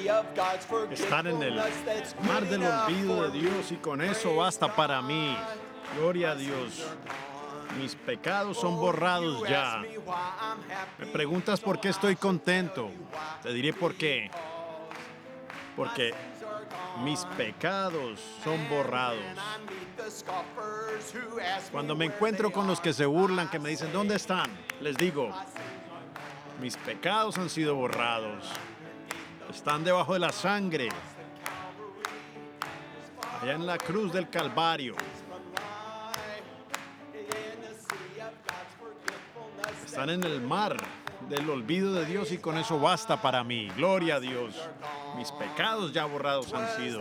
Están en el mar del olvido de Dios y con eso basta para mí. Gloria a Dios. Mis pecados son borrados ya. Me preguntas por qué estoy contento. Te diré por qué. Porque mis pecados son borrados. Cuando me encuentro con los que se burlan, que me dicen, ¿dónde están? Les digo, mis pecados han sido borrados. Están debajo de la sangre. Allá en la cruz del Calvario. Están en el mar del olvido de Dios y con eso basta para mí. Gloria a Dios. Mis pecados ya borrados han sido.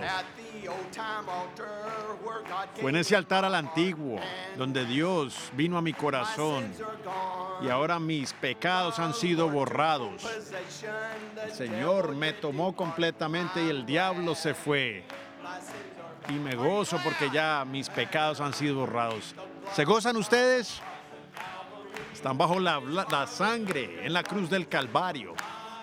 Fue en ese altar al antiguo donde Dios vino a mi corazón y ahora mis pecados han sido borrados. El Señor me tomó completamente y el diablo se fue. Y me gozo porque ya mis pecados han sido borrados. ¿Se gozan ustedes? Están bajo la sangre en la cruz del Calvario.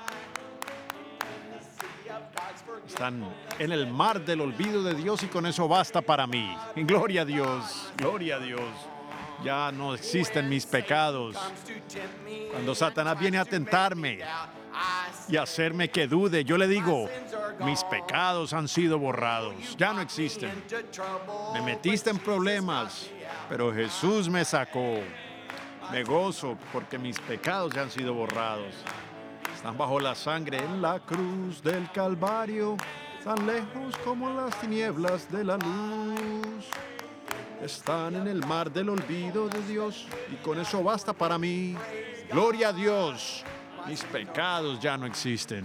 Están en el mar del olvido de Dios y con eso basta para mí. Gloria a Dios, gloria a Dios. Ya no existen mis pecados. Cuando Satanás viene a tentarme y hacerme que dude, yo le digo, mis pecados han sido borrados. Ya no existen. Me metiste en problemas, pero Jesús me sacó. Me gozo porque mis pecados ya han sido borrados. Están bajo la sangre en la cruz del Calvario, tan lejos como las tinieblas de la luz. Están en el mar del olvido de Dios y con eso basta para mí. Gloria a Dios. Mis pecados ya no existen.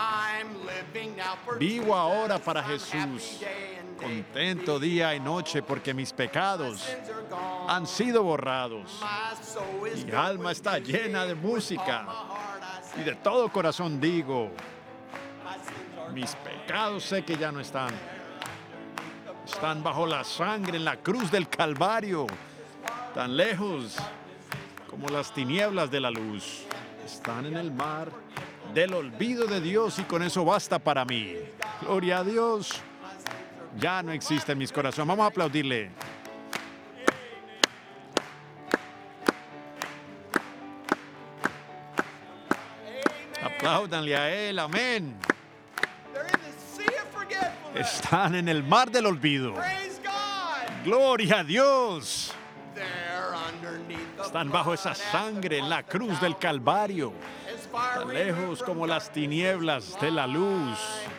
Vivo ahora para Jesús, contento día y noche porque mis pecados han sido borrados. Mi alma está llena de música y de todo corazón digo, mis pecados sé que ya no están. Están bajo la sangre en la cruz del Calvario, tan lejos como las tinieblas de la luz. Están en el mar del olvido de Dios y con eso basta para mí. Gloria a Dios. Ya no existe en mis corazones. Vamos a aplaudirle. Apláudanle a Él. Amén. Están en el mar del olvido. Gloria a Dios. Están bajo esa sangre en la cruz del Calvario, tan lejos como las tinieblas de la luz.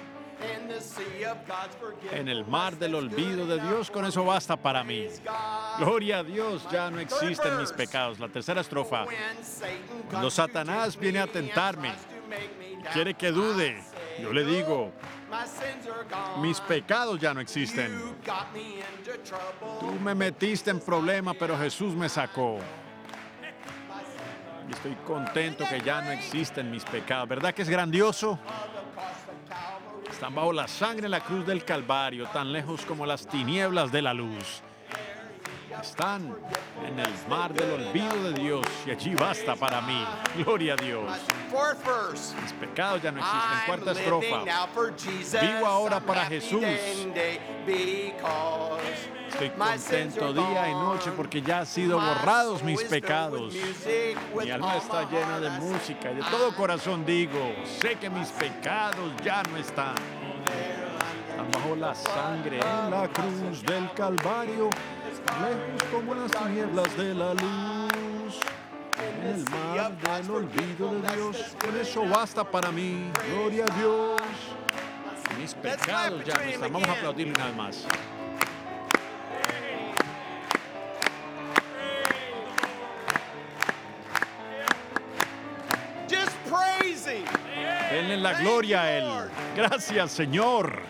En el mar del olvido de Dios, con eso basta para mí. Gloria a Dios, ya no existen mis pecados. La tercera estrofa. Cuando Satanás viene a tentarme, quiere que dude, yo le digo, mis pecados ya no existen. Tú me metiste en problema, pero Jesús me sacó. Y estoy contento que ya no existen mis pecados. ¿Verdad que es grandioso? Están bajo la sangre en la cruz del Calvario, tan lejos como las tinieblas de la luz. Están en el mar del olvido de Dios y allí basta para mí. Gloria a Dios. Mis pecados ya no existen. Cuarta estrofa. Vivo ahora para Jesús. Estoy contento día y noche porque ya han sido borrados mis pecados. Mi alma está llena de música y de todo corazón digo, sé que mis pecados ya no están. Están bajo la sangre en la cruz del Calvario, lejos como las tinieblas de la luz. En el mar del olvido de Dios, con eso basta para mí. Gloria a Dios. Mis pecados ya no están. Vamos a aplaudirle una vez más. Denle la gloria a Él. Gracias, Señor.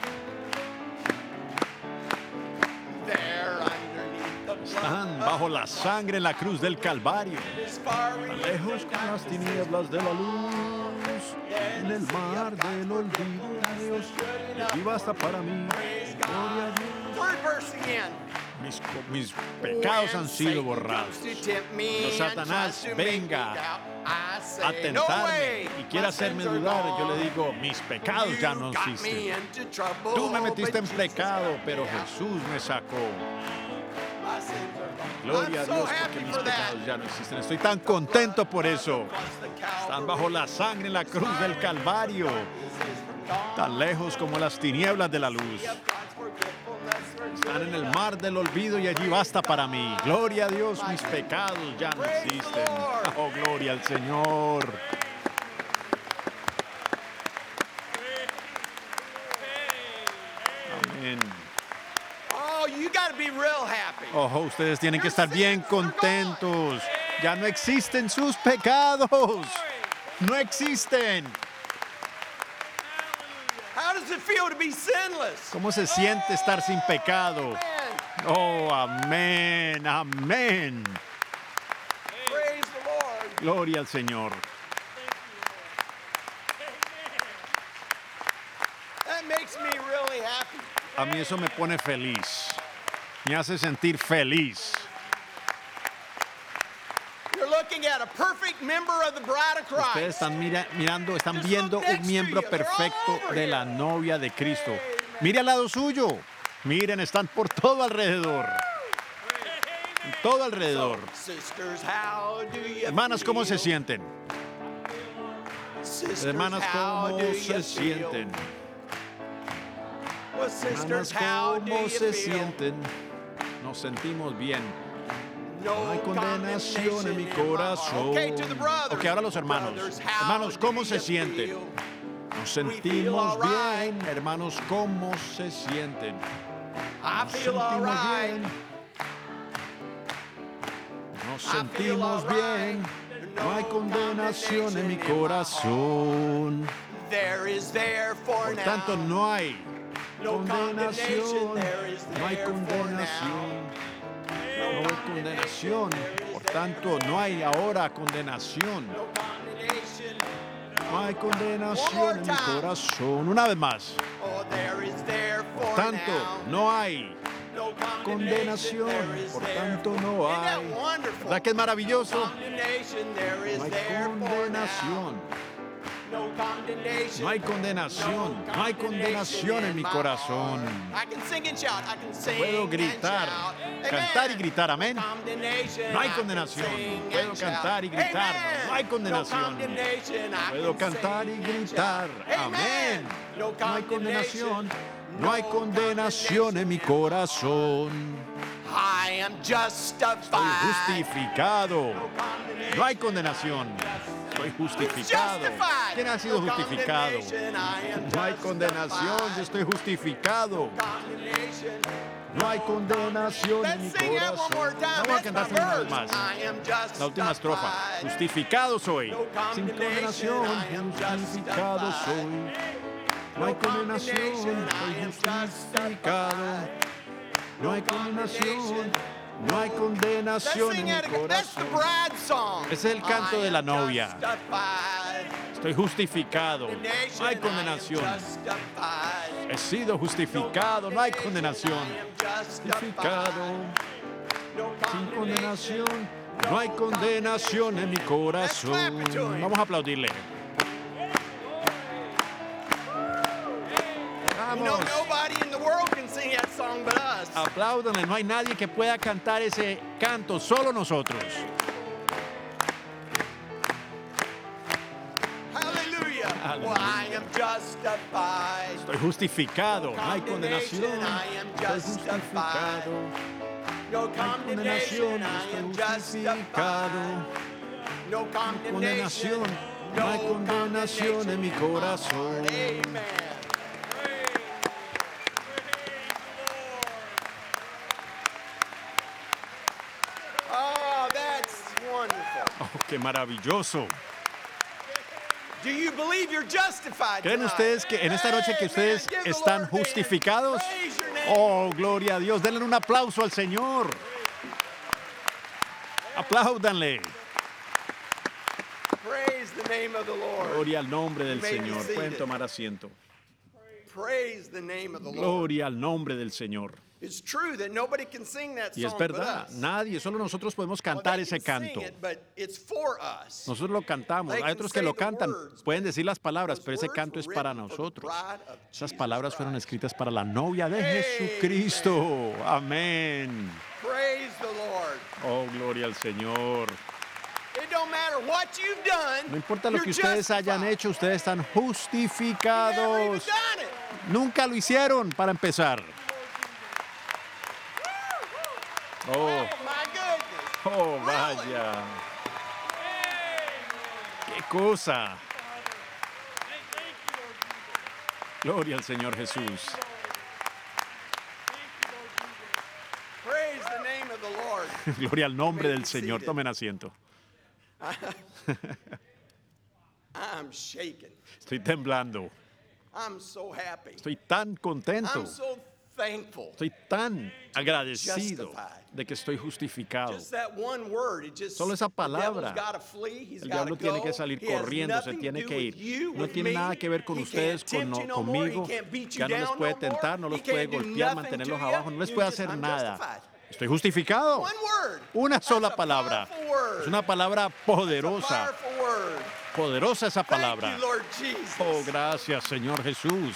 Están bajo la sangre en la cruz del Calvario, lejos con las tinieblas de la luz, en el mar del olvido de Dios, y allí basta para mí. Gloria a Dios. Mis pecados han sido borrados. Cuando Satanás venga I say, a no tentarme way. y quiere My hacerme sins are dudar, yo gone. le digo, mis pecados ya no You got me existen. into trouble, Tú me metiste but en Jesus pecado, got pero me out. Jesús me sacó. My sins are gone. Gloria a I'm so Dios happy porque mis for that. pecados ya no existen. Estoy tan contento por eso. Están bajo la sangre en la cruz del Calvario, tan lejos como las tinieblas de la luz. Están en el mar del olvido y allí basta para mí. Gloria a Dios, mis pecados ya no existen. Oh, gloria al Señor. Amén. Oh, you got to be real happy. Ojo, ustedes tienen que estar bien contentos. Ya no existen sus pecados. No existen. How does it feel to be sinless? ¿Cómo se siente estar sin pecado? Man, Oh, amén, amén. praise the Lord. Gloria al Señor. That makes me really happy. A mí eso me pone feliz. Me hace sentir feliz. You're looking at a perfect member of the bride of Ustedes Christ. están mirando, están viendo un miembro perfecto de la novia de Cristo. Mire al lado suyo. Miren, están por todo alrededor. Todo alrededor. Sisters, how do you Hermanas, ¿cómo se feel? sienten? Sisters, Hermanas, how ¿cómo do you se feel? sienten? Well, sisters, Hermanas, how do ¿cómo you se feel? sienten? Nos sentimos bien. No No hay condenación en mi condemnation in my heart. corazón. Okay, to the brothers. Ok, ahora los hermanos. Brothers, how Hermanos, ¿cómo do se you sienten? feel? Nos We feel sentimos all right. bien. Hermanos, ¿cómo se sienten? I Nos feel all sentimos right. bien. Nos I feel all sentimos bien. No hay condenación en mi corazón. There is therefore Por now tanto, no hay no condemnation. condenación. There is No hay therefore condenación. now No hay condenación. Por tanto, no hay ahora condenación. no condemnation. No hay condenación One more en mi time. corazón. Una vez más. Oh, there is therefore Por tanto, now no hay no condenación. There is Por therefore. tanto, no Isn't that hay. wonderful? ¿Verdad que es maravilloso? Condemnation, there is No hay therefore condenación. now no condemnation. No hay condenación. No hay condenación en mi corazón. I can sing and shout. I can sing Puedo and gritar, shout. cantar y Amen. gritar. Amén. Condemnation, No hay I can condenación. sing Puedo and shout. cantar y gritar. Amen. No hay condenación. condemnation, I Puedo can cantar y sing and gritar. shout. Amén. No No hay condenación. condemnation. No hay condenación en mi corazón. I am Estoy justified. justificado. No hay condenación. Estoy justificado. Justified. ¿Quién ha sido No justificado? condemnation, I am No hay condenación. Yo justified. estoy justificado. Condemnation. No hay condenación en mi Let's sing that one more corazón. time. Vamos a That's cantar my una vez verse. más. I am La última estrofa. justified. Justificado soy. No Sin condemnation, condenación. I am Justificado justified. soy. No hay No condenación. condemnation, Soy I am justificado. No hay condenación. condemnation. No hay Let's condenación en sing mi that again. That's the corazón. bride song. Ese es el canto I de la am novia. justified. Estoy justificado. No hay condenación. He sido justificado. No hay condenación. Justificado. Sin condenación. No hay condenación en mi corazón. Vamos a aplaudirle. You know, Vamos. nobody in the world can sing that song but us. Apláudanle. No hay nadie que pueda cantar ese canto. Solo nosotros. Hallelujah. Hallelujah. Well, I am justified. Estoy justificado. No hay condenación. I am Estoy justified. justificado. No No hay condemnation. condenación. I am Estoy justified. justificado. No condemnation. Condenación. No hay condenación en mi corazón. Amen. Oh, that's wonderful. Oh, qué maravilloso. Do you believe you're justified ¿Creen tonight? ustedes que en esta noche que ustedes Amen. Give the están Lord a hand. justificados? Praise your name. Oh, gloria a Dios. Denle un aplauso al Señor. Apláudanle. Praise the name of the Lord. Gloria al nombre del You may be Señor. seated. Pueden tomar asiento. Praise the name of the Lord. Gloria al nombre del Señor. It's true that nobody can sing that Y es song but verdad, us. nadie, solo nosotros podemos Well, cantar they ese can sing canto. it, but it's for us. Nosotros lo cantamos, They hay can otros que say lo the cantan, words, pueden but decir las palabras, those pero ese words canto were es para written for the nosotros. bride of Esas Jesus palabras fueron Christ. escritas para la novia de Amen. Jesucristo. Amén. Praise the Lord. Oh, gloria al Señor. It don't matter what you've done. No importa lo you're que ustedes hayan justified. hecho, ustedes están You never even justificados. done it. Nunca lo hicieron para empezar. Oh, Oh my goodness. oh, Really? vaya. Qué cosa. Gloria al Señor Jesús. Praise the name of the Lord. Gloria al nombre May del be Señor. seated. Tomen asiento. I'm shaking. Estoy temblando. I'm so happy. Estoy tan contento. I'm so thankful. Estoy tan agradecido justified. de que estoy justificado. Just that one word, it just Solo esa the devil's palabra. gotta flee, he's El gotta diablo tiene go. que salir He has corriendo, se nothing to tiene do que with ir. you, No with tiene me. nada que ver con He ustedes, can't tempt you no more. conmigo. He can't beat you Ya no les down puede no more. tentar, no He los puede can't do golpear, nothing mantenerlos to you. abajo, no les You puede just, hacer I'm nada. justified. Estoy justificado. One word. Una sola That's a palabra. powerful word. Es una palabra It's a poderosa. powerful word. Poderosa esa Thank palabra. you, Lord Jesus. Oh, gracias, Señor Jesús.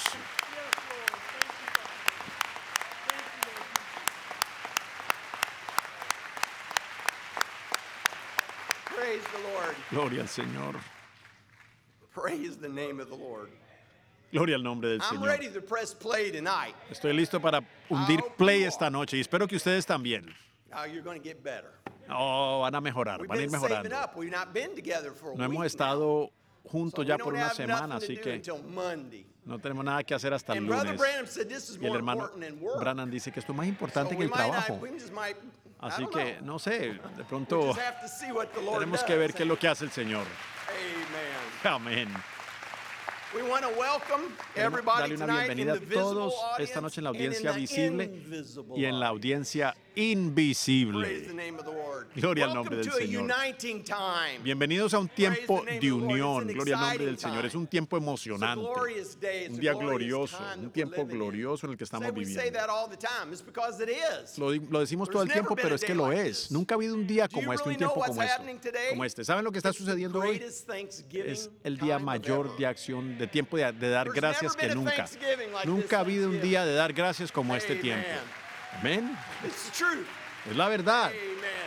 Praise the Lord. Gloria al Señor. Praise the name of the Lord. Gloria al nombre del I'm Señor. ready to press play tonight. Estoy listo para hundir hope play you esta are. noche y espero que ustedes también. Now you're going to get better. Oh, van a mejorar, We've van a ir been saving mejorando. up. We've not been together for a No hemos week estado now. juntos So we ya don't por una have semana, nothing to así do que until Monday. no tenemos nada que hacer hasta el And Brother lunes. Branham said this is Y el more hermano important than work. Branham dice que esto es más So importante que we el might trabajo. not, we just might, I Así don't que, know. no sé, de We pronto just have to see what the Lord tenemos does. que ver qué es lo que hace el Señor. Amen. Amén. We want to welcome Queremos everybody darle una tonight in bienvenida the a visible todos audience esta noche en la and in audiencia the visible invisible y en la audience. audiencia Praise the invisible. name of the Lord. Gloria al Welcome nombre del to a Señor. uniting time. Bienvenidos a un tiempo Praise the name de of the Lord. unión. It's an Gloria al nombre del exciting Señor. Es time. un tiempo It's a emocionante. glorious day. It's Un a día glorious glorioso. time Un that we're tiempo living in. glorioso en el que estamos We say viviendo. that all the time. It's because it is. Lo decimos todo el There's tiempo, never been pero a es que day lo like es. this. Nunca ha habido un día Do you como este, un really know tiempo what's como este. happening today? Como este. ¿Saben lo que está It's the sucediendo hoy? greatest Thanksgiving Es el día time of mayor ever. de acción, de tiempo de dar There's gracias never que been a nunca. Thanksgiving like Nunca this ha habido un Thanksgiving. día de dar gracias como este Amen. tiempo. Amén. It's the truth. Es la verdad. Amen.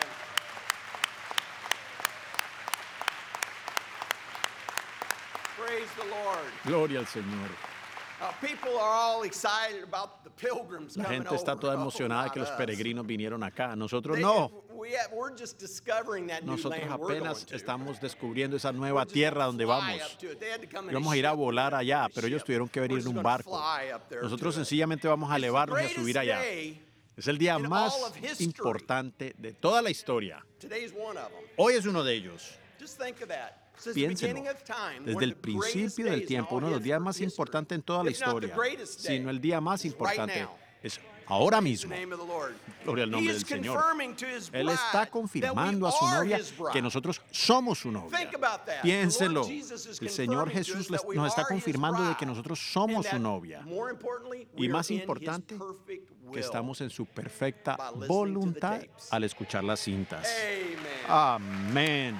Praise the Lord. Gloria al Señor. People are all excited about the pilgrims La coming gente está over. toda Oh, emocionada que not los us. peregrinos vinieron acá. Nosotros They- no. we're just discovering that new Nosotros land we're going apenas to. estamos descubriendo esa We're nueva just tierra gonna donde fly vamos. up to it. They had to come in Íbamos a ir ship. a volar allá, In a pero ellos ship. tuvieron que We're venir just en un gonna barco. fly up there Nosotros to it. sencillamente vamos a It's the elevarnos y a greatest subir allá. day. Es el día in más all of history. importante de toda la historia. Today's one of them. Hoy es uno de ellos. Just think of that. Since the Piénsenlo. beginning of time, Desde one el of the greatest principio del days in tiempo, all uno de los días más history, importantes en toda la if not the historia, greatest day, sino el día más is right importante, now. es ahora In the mismo. name of the Lord. Gloria al nombre He is del Señor. confirming to his Él bride está that we confirmando a su are novia his bride. que nosotros somos su novia. Think about that. Piénselo. The Lord Jesus is El Señor confirming to Jesús us that we nos está are his confirmando de que bride. nosotros somos And su that, novia. more importantly, Y we más are in importante, his perfect que will. estamos en su perfecta by listening to the voluntad tapes. al escuchar las cintas. Amen. Amén.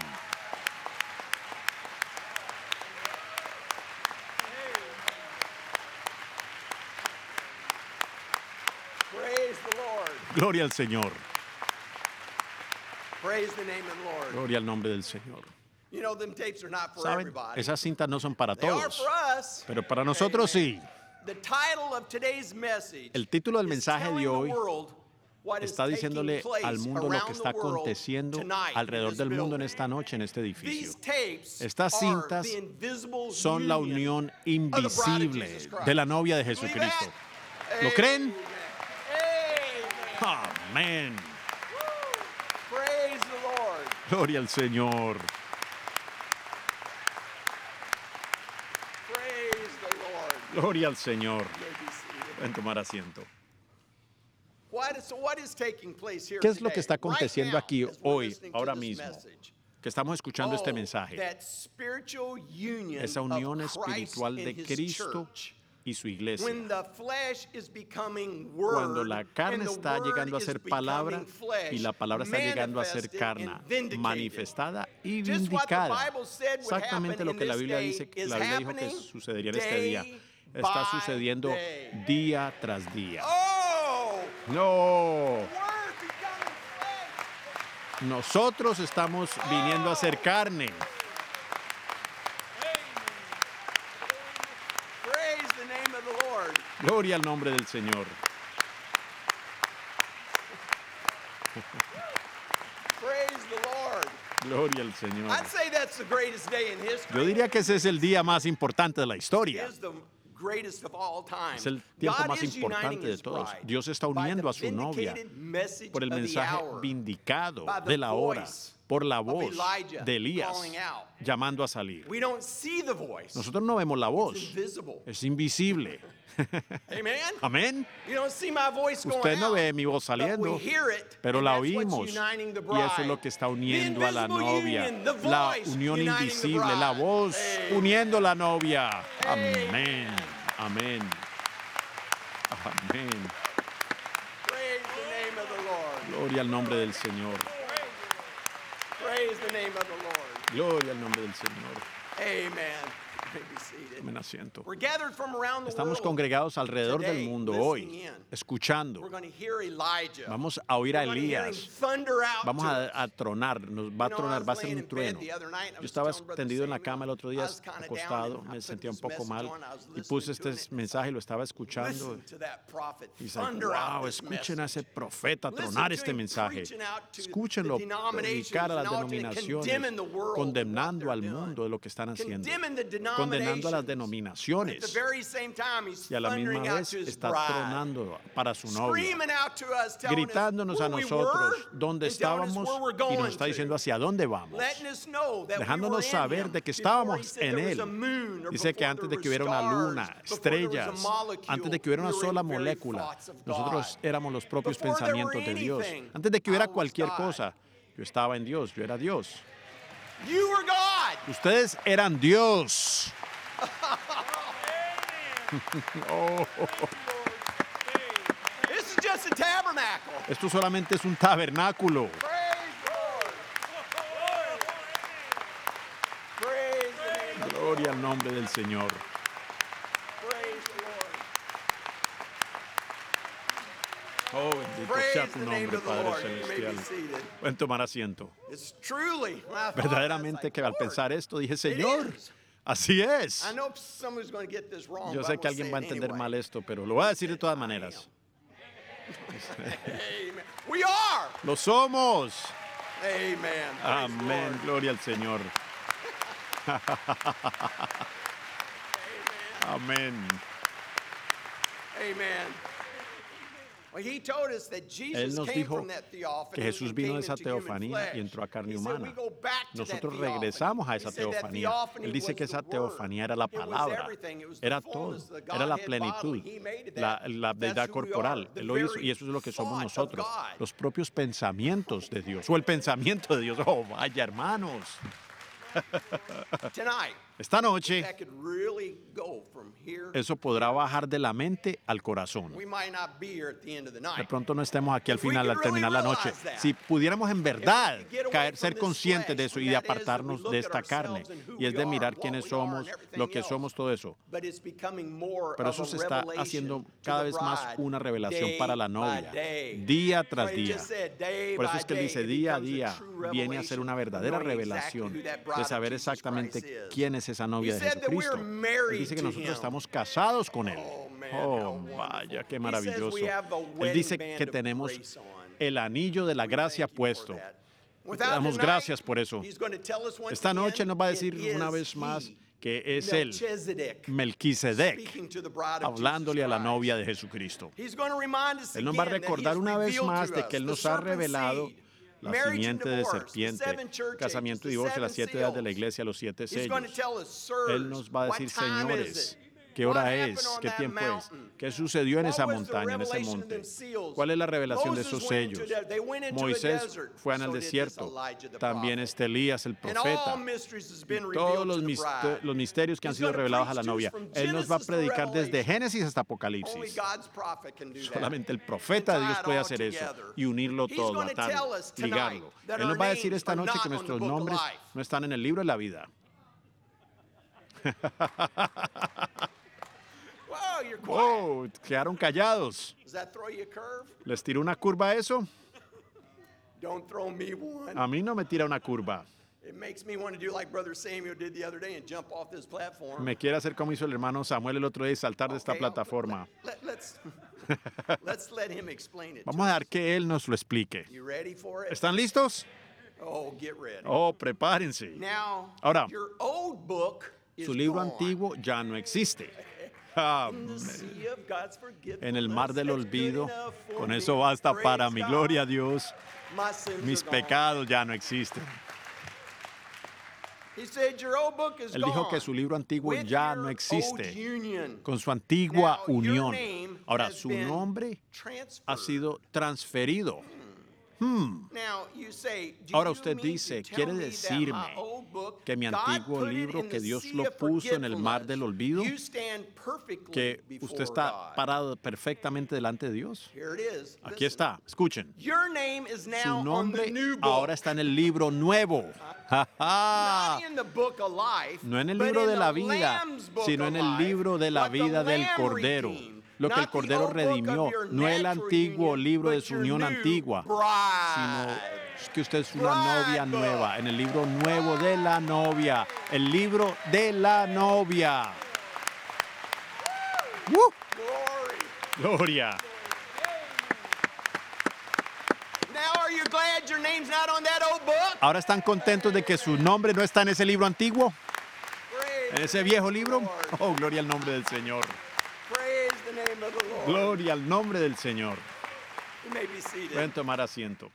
Praise the Lord. Gloria al Señor. Praise the name of the Lord. Gloria al nombre del Señor. You know, them tapes are not for ¿Saben? everybody. Esas cintas no son para They are todos, for us. pero para nosotros sí. The title of today's message El título del is mensaje telling de the hoy world what is está taking diciéndole place al mundo lo que around está the world aconteciendo tonight in alrededor this del mundo en building. esta noche, en este edificio. These tapes Estas are cintas the invisible son la unión invisible de la novia de Jesucristo. ¿Lo creen? Amén. Praise the Lord. Gloria al Señor. Praise the Lord. Gloria al Señor. You may be seated. Pueden tomar asiento. So what is taking place here ¿Qué es lo today? que está Right aconteciendo now, aquí as we're hoy, listening to ahora this mismo? message? Que estamos escuchando este Oh, mensaje. that spiritual union Esa unión of Christ espiritual and de his Cristo church. y su iglesia. When the flesh is becoming Cuando word, la carne and the está word llegando a is ser palabra becoming flesh, y la palabra está llegando a ser manifested carne, and vindicated. manifestada y Just what the vindicada. Bible said would Exactamente happen lo in que la this Biblia day dice, is la Biblia dijo que happening sucedería en este día. day Está by sucediendo day. día tras día. Oh, No, word becoming flesh. nosotros estamos viniendo a ser carne. Praise the name of the Lord. Gloria al nombre del Señor. Praise the Lord. Gloria al Señor. I'd say that's the greatest day in Yo history. diría que ese es el día más importante de la historia. Is the greatest of all time. Es el tiempo God más is uniting importante de his todos. bride Dios está by uniendo the a su novia vindicated message por el of the mensaje hour, vindicado by the de la hora, voice por la of voz Elijah de Elías calling out. llamando a salir. We don't see the voice. Nosotros no vemos la voz, It's invisible. es invisible. Amen. Amén. You don't see my voice going Usted no out, ve mi voz but saliendo, we hear it, pero and la that's what's oímos. uniting the Y eso es lo bride. que está The uniendo a la invisible novia. union, the La voice unión uniting the invisible, la bride. voz Hey. uniendo la novia. Hey. Amén. Amén. Amén. Praise the name of the Lord. Gloria al nombre del Señor. Praise the name of the Lord. Gloria al nombre del Señor. Amen. You may be seated. Tomen asiento. We're gathered from around the Estamos world. congregados alrededor del today, mundo listening hoy, in. escuchando. We're going to hear Elijah. Vamos a oír a We're gonna hear him Elías. thunder out Vamos to a us. tronar, nos va a You know, I tronar, was va a ser laying un in bed trueno. the other night, I Yo was estaba telling Brother tendido en la Samuel, cama el otro día, I was kinda down, acostado, and I me put sentía un this poco message mal on, I was y puse listening to este it. mensaje y lo estaba escuchando. Listen to that prophet Y dice, thunder out wow, this escuchen a ese message. profeta Listen tronar to este him mensaje. preaching out to Escúchenlo the denominations predicar a las and all to condemning denominaciones, the world condenando and al what they're mundo de lo que están haciendo, Condemning the condenando a las At the denominaciones. very same time, he's Y a la misma thundering out vez to his está bride. tronando para su novia, Screaming out to us, telling gritándonos us a where we nosotros were dónde and telling us estábamos where we're y going nos está diciendo to. hacia dónde vamos, Letting us know that we dejándonos were in saber him de que before he estábamos said en there was él. a moon, or Dice que before antes there de were que hubiera una stars, luna, before there was a estrellas, molecule, antes de que hubiera una we were in sola the very molécula, thoughts of nosotros God. éramos los propios Before there were pensamientos de Dios. anything, Antes de que hubiera I was cualquier God. cosa, yo estaba en Dios, yo era Dios. You were God. Ustedes eran Dios. Oh, This is just a tabernacle. esto solamente es un tabernáculo. Praise God. Praise the name of Gloria al nombre del Señor. praise the Lord. Oh, bendito Praise sea tu the name nombre, of the Padre Lord. You may be Celestial. seated. Pueden tomar asiento. It's truly. when I thought that, I was Verdaderamente like, que al Lord, pensar esto dije, Señor, is. así es. I know somebody's going to get this wrong. Yo but sé I'm que gonna alguien say va a it entender anyway. mal esto, pero lo voy a decir de todas maneras. Amen. We are. Lo somos. Amen. Praise the Amén. Lord. Gloria al Señor. Amén. Amen. Well, he told us that Él Jesus nos came dijo from that theophany que Jesús and vino came de esa into human teofanía flesh. y entró a carne He said humana. we go back to that Nosotros theophany. regresamos a esa He said that teofanía. theophany Él dice que was esa the word. teofanía era la It was palabra, everything. It was era the todo, fullness, the era la Godhead plenitud, bodily. He made it la that. deidad That's who we corporal. are, the Él lo hizo very y eso es lo que somos thought of nosotros, God. los propios pensamientos de Dios o el pensamiento de Dios. Oh, vaya hermanos. Tonight, Esta noche that could really go from here. eso podrá bajar de la mente al corazón. We might not be here at the end of the De night. pronto no estemos aquí al If we final could al terminar la really noche. realize that. Si pudiéramos en verdad If we could get away caer, from ser this conscientes de flesh, eso y and de that is that we apartarnos look de at esta carne ourselves and who y es we de are, mirar what quiénes we are, somos, and everything lo que else. somos, todo eso. But it's becoming more Pero of eso a se está revelation haciendo to cada the vez más bride, una revelación day para la by novia, day. día tras But he día. just said, day Por eso by es que él day, dice it día a becomes día true viene a ser una revelation, verdadera knowing exactly revelación who that bride de of saber Jesus exactamente Christ is. quién es esa novia He de said that we are Jesucristo. Él married dice que to nosotros him. estamos casados con él. Oh, man, Oh, how wonderful. vaya, qué He says maravilloso. we have the Él wedding dice band que of tenemos grace on. el anillo de la We gracia thank you for puesto. that. Te Without damos tonight, gracias por eso. he's going to tell us once Esta noche again, nos va a it decir una is vez más he, que es él, Melchizedek, Melquisedec, speaking to the bride of hablándole a la Jesus novia Christ. de Jesucristo. He's going to remind us Él nos va a again that recordar he's una vez revealed más to de us que Él the nos ha serpent revelado seed, la marriage and simiente de divorce, the serpiente, seven church casamiento y ages, the divorcio, las seven 7 edades de la seals. iglesia, los 7 He's going to sellos. tell us, sirs, Él nos va a what decir, time is señores, it? ¿Qué hora es? ¿Qué tiempo es? ¿Qué sucedió en esa montaña, en ese monte? ¿Cuál es la revelación de esos sellos? Moisés fue al desierto. También Elías, el profeta. Y todos los misterios que han sido revelados a la novia. Él nos va a predicar desde Génesis hasta Apocalipsis. Solamente el profeta de Dios puede hacer eso y unirlo todo, atarlo, ligarlo. Él nos va a decir esta noche que nuestros nombres no están en el libro de la vida. Oh, quedaron callados. ¿Les tiró una curva a eso? A mí no me tira una curva. Me quiere hacer como hizo el hermano Samuel el otro día y saltar de esta plataforma. Vamos a dejar que él nos lo explique. ¿Están listos? Oh, prepárense. Ahora, su libro antiguo ya no existe. En el mar del olvido, con eso basta para mi gloria a Dios. Mis pecados ya no existen. Él dijo que su libro antiguo ya no existe, con su antigua unión. Ahora, su nombre ha sido transferido. Ahora usted dice, ¿quiere decirme que mi antiguo libro, que Dios lo puso en el mar del olvido, que usted está parado perfectamente delante de Dios? Aquí está, escuchen. Su nombre ahora está en el libro nuevo. No en el libro de la vida, sino en el libro de la vida del Cordero. Lo que el Cordero redimió, no el antiguo libro de su unión antigua, sino que usted es una novia nueva, en el libro nuevo de la novia, el libro de la novia. Gloria. ¿Ahora están contentos de que su nombre no está en ese libro antiguo? ¿En ese viejo libro? Oh, gloria al nombre del Señor. Gloria al nombre del Señor. Pueden tomar asiento.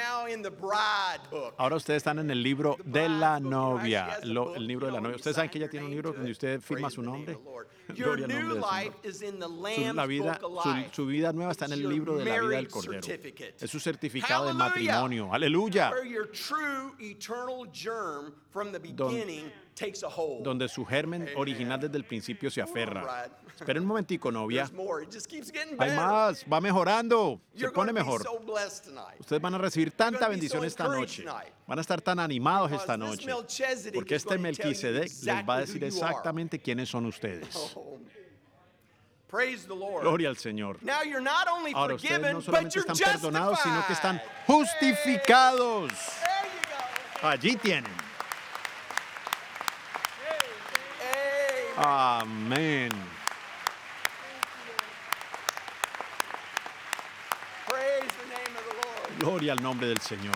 Ahora ustedes están en el libro de la novia. El libro de la novia. ¿Ustedes saben que ella tiene un libro donde usted firma su nombre? Gloria al nombre del Señor. Su vida nueva está en el libro de la vida del Cordero. Es su certificado de matrimonio. Aleluya. Donde su germen original desde el principio se aferra. Esperen un momentico, novia. Hay más, va mejorando, se pone mejor. Ustedes van a recibir tanta bendición esta noche. Van a estar tan animados esta noche. Porque este Melquisedec les va a decir exactamente quiénes son ustedes. Gloria al Señor. Ahora ustedes no solamente están perdonados, sino que están justificados. Allí tienen. Amén. Gloria al nombre del Señor.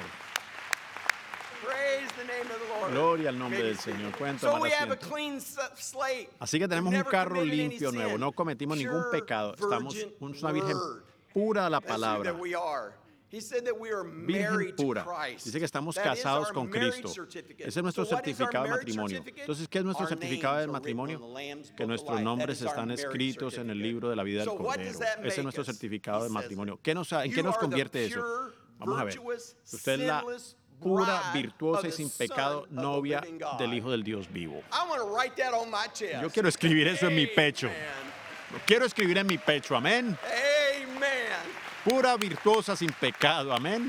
Gloria al nombre del Señor. Pueden tomar asiento. Así que tenemos un carro limpio nuevo. No cometimos ningún pecado. Estamos una virgen pura a la palabra. Virgen pura. Dice que estamos casados con Cristo. Ese es nuestro certificado de matrimonio. Entonces, ¿qué es nuestro certificado de matrimonio? Que nuestros nombres están escritos en el libro de la vida del Cordero. Ese es nuestro certificado de matrimonio. ¿En qué nos convierte eso? Vamos a ver. Usted es la pura, virtuosa y sin pecado novia del Hijo del Dios vivo. Yo quiero escribir eso en mi pecho. Lo quiero escribir en mi pecho. Amén. Pura, virtuosa, sin pecado. Amén.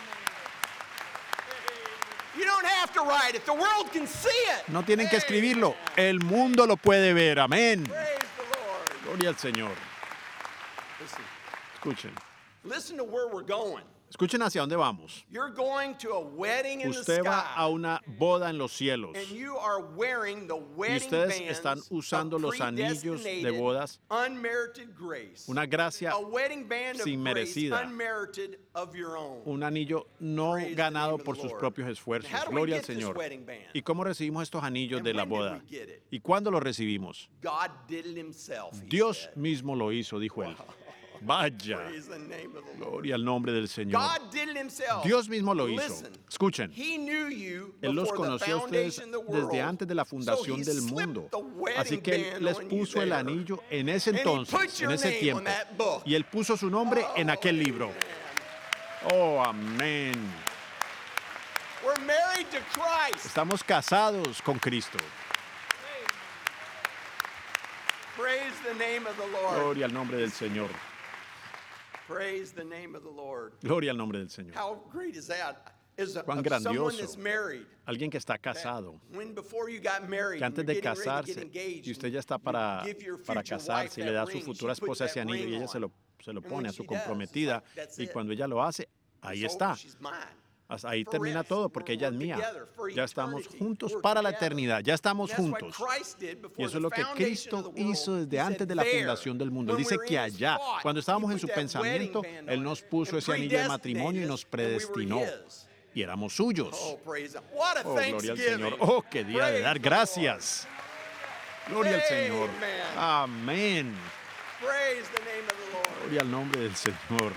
No tienen que escribirlo. El mundo lo puede ver. Amén. Gloria al Señor. Escuchen. Escuchen hacia dónde vamos. Usted va a una boda en los cielos. Y ustedes están usando los anillos de bodas. Una gracia sin merecida. Un anillo no ganado por sus propios esfuerzos. Gloria al Señor. ¿Y cómo recibimos estos anillos de la boda? ¿Y cuándo los recibimos? Dios mismo lo hizo, dijo él. Vaya, Praise the name of the Lord. gloria al nombre del Señor. God did it himself. Dios mismo lo hizo. Listen, Escuchen, He knew you Él los before the conoció a ustedes foundation of the world. desde antes de la So fundación he del slipped mundo. the wedding Así que Él band les on you puso el there. anillo en ese And he put entonces, your en ese name tiempo. on that book. Y Él puso su nombre en aquel libro. Oh, amén. We're married to Christ. Estamos casados con Cristo. Praise the name of the Lord. Gloria al nombre del Señor. Praise the name of the Lord. Gloria al nombre del Señor. How great is that? Is Cuán someone grandioso. that's married. Alguien que está casado, When before you got married, que and antes you're de getting ready to casarse, get engaged, y usted ya and está para you give your para future wife casarse y le that da a su ring, futura she puts esposa ese that anillo y ring ella on. se lo And pone when a su she does, it's comprometida, like, that's y it. cuando ella lo hace, ahí It's está. over, she's mine. Ahí Forever. termina todo porque ella es We're mía. together for Ya estamos eternity. juntos We're para la together. eternidad. Ya estamos That's what juntos. Christ did before Y eso the es lo que foundation Cristo of the world. hizo desde He antes said, de la "There, fundación del mundo. Él when dice we were que in his allá, thought, cuando estábamos he en su put that pensamiento, wedding band Él on nos it puso and ese anillo de matrimonio y nos predestinated us, and we predestinó. were his." Y éramos suyos. Oh, praise him. What a Oh, gloria al Thanksgiving. Señor. Oh, qué día de Praise dar the gracias. Gloria al Señor. Amen. Amén. Praise the name of the Lord. Gloria al nombre del Señor.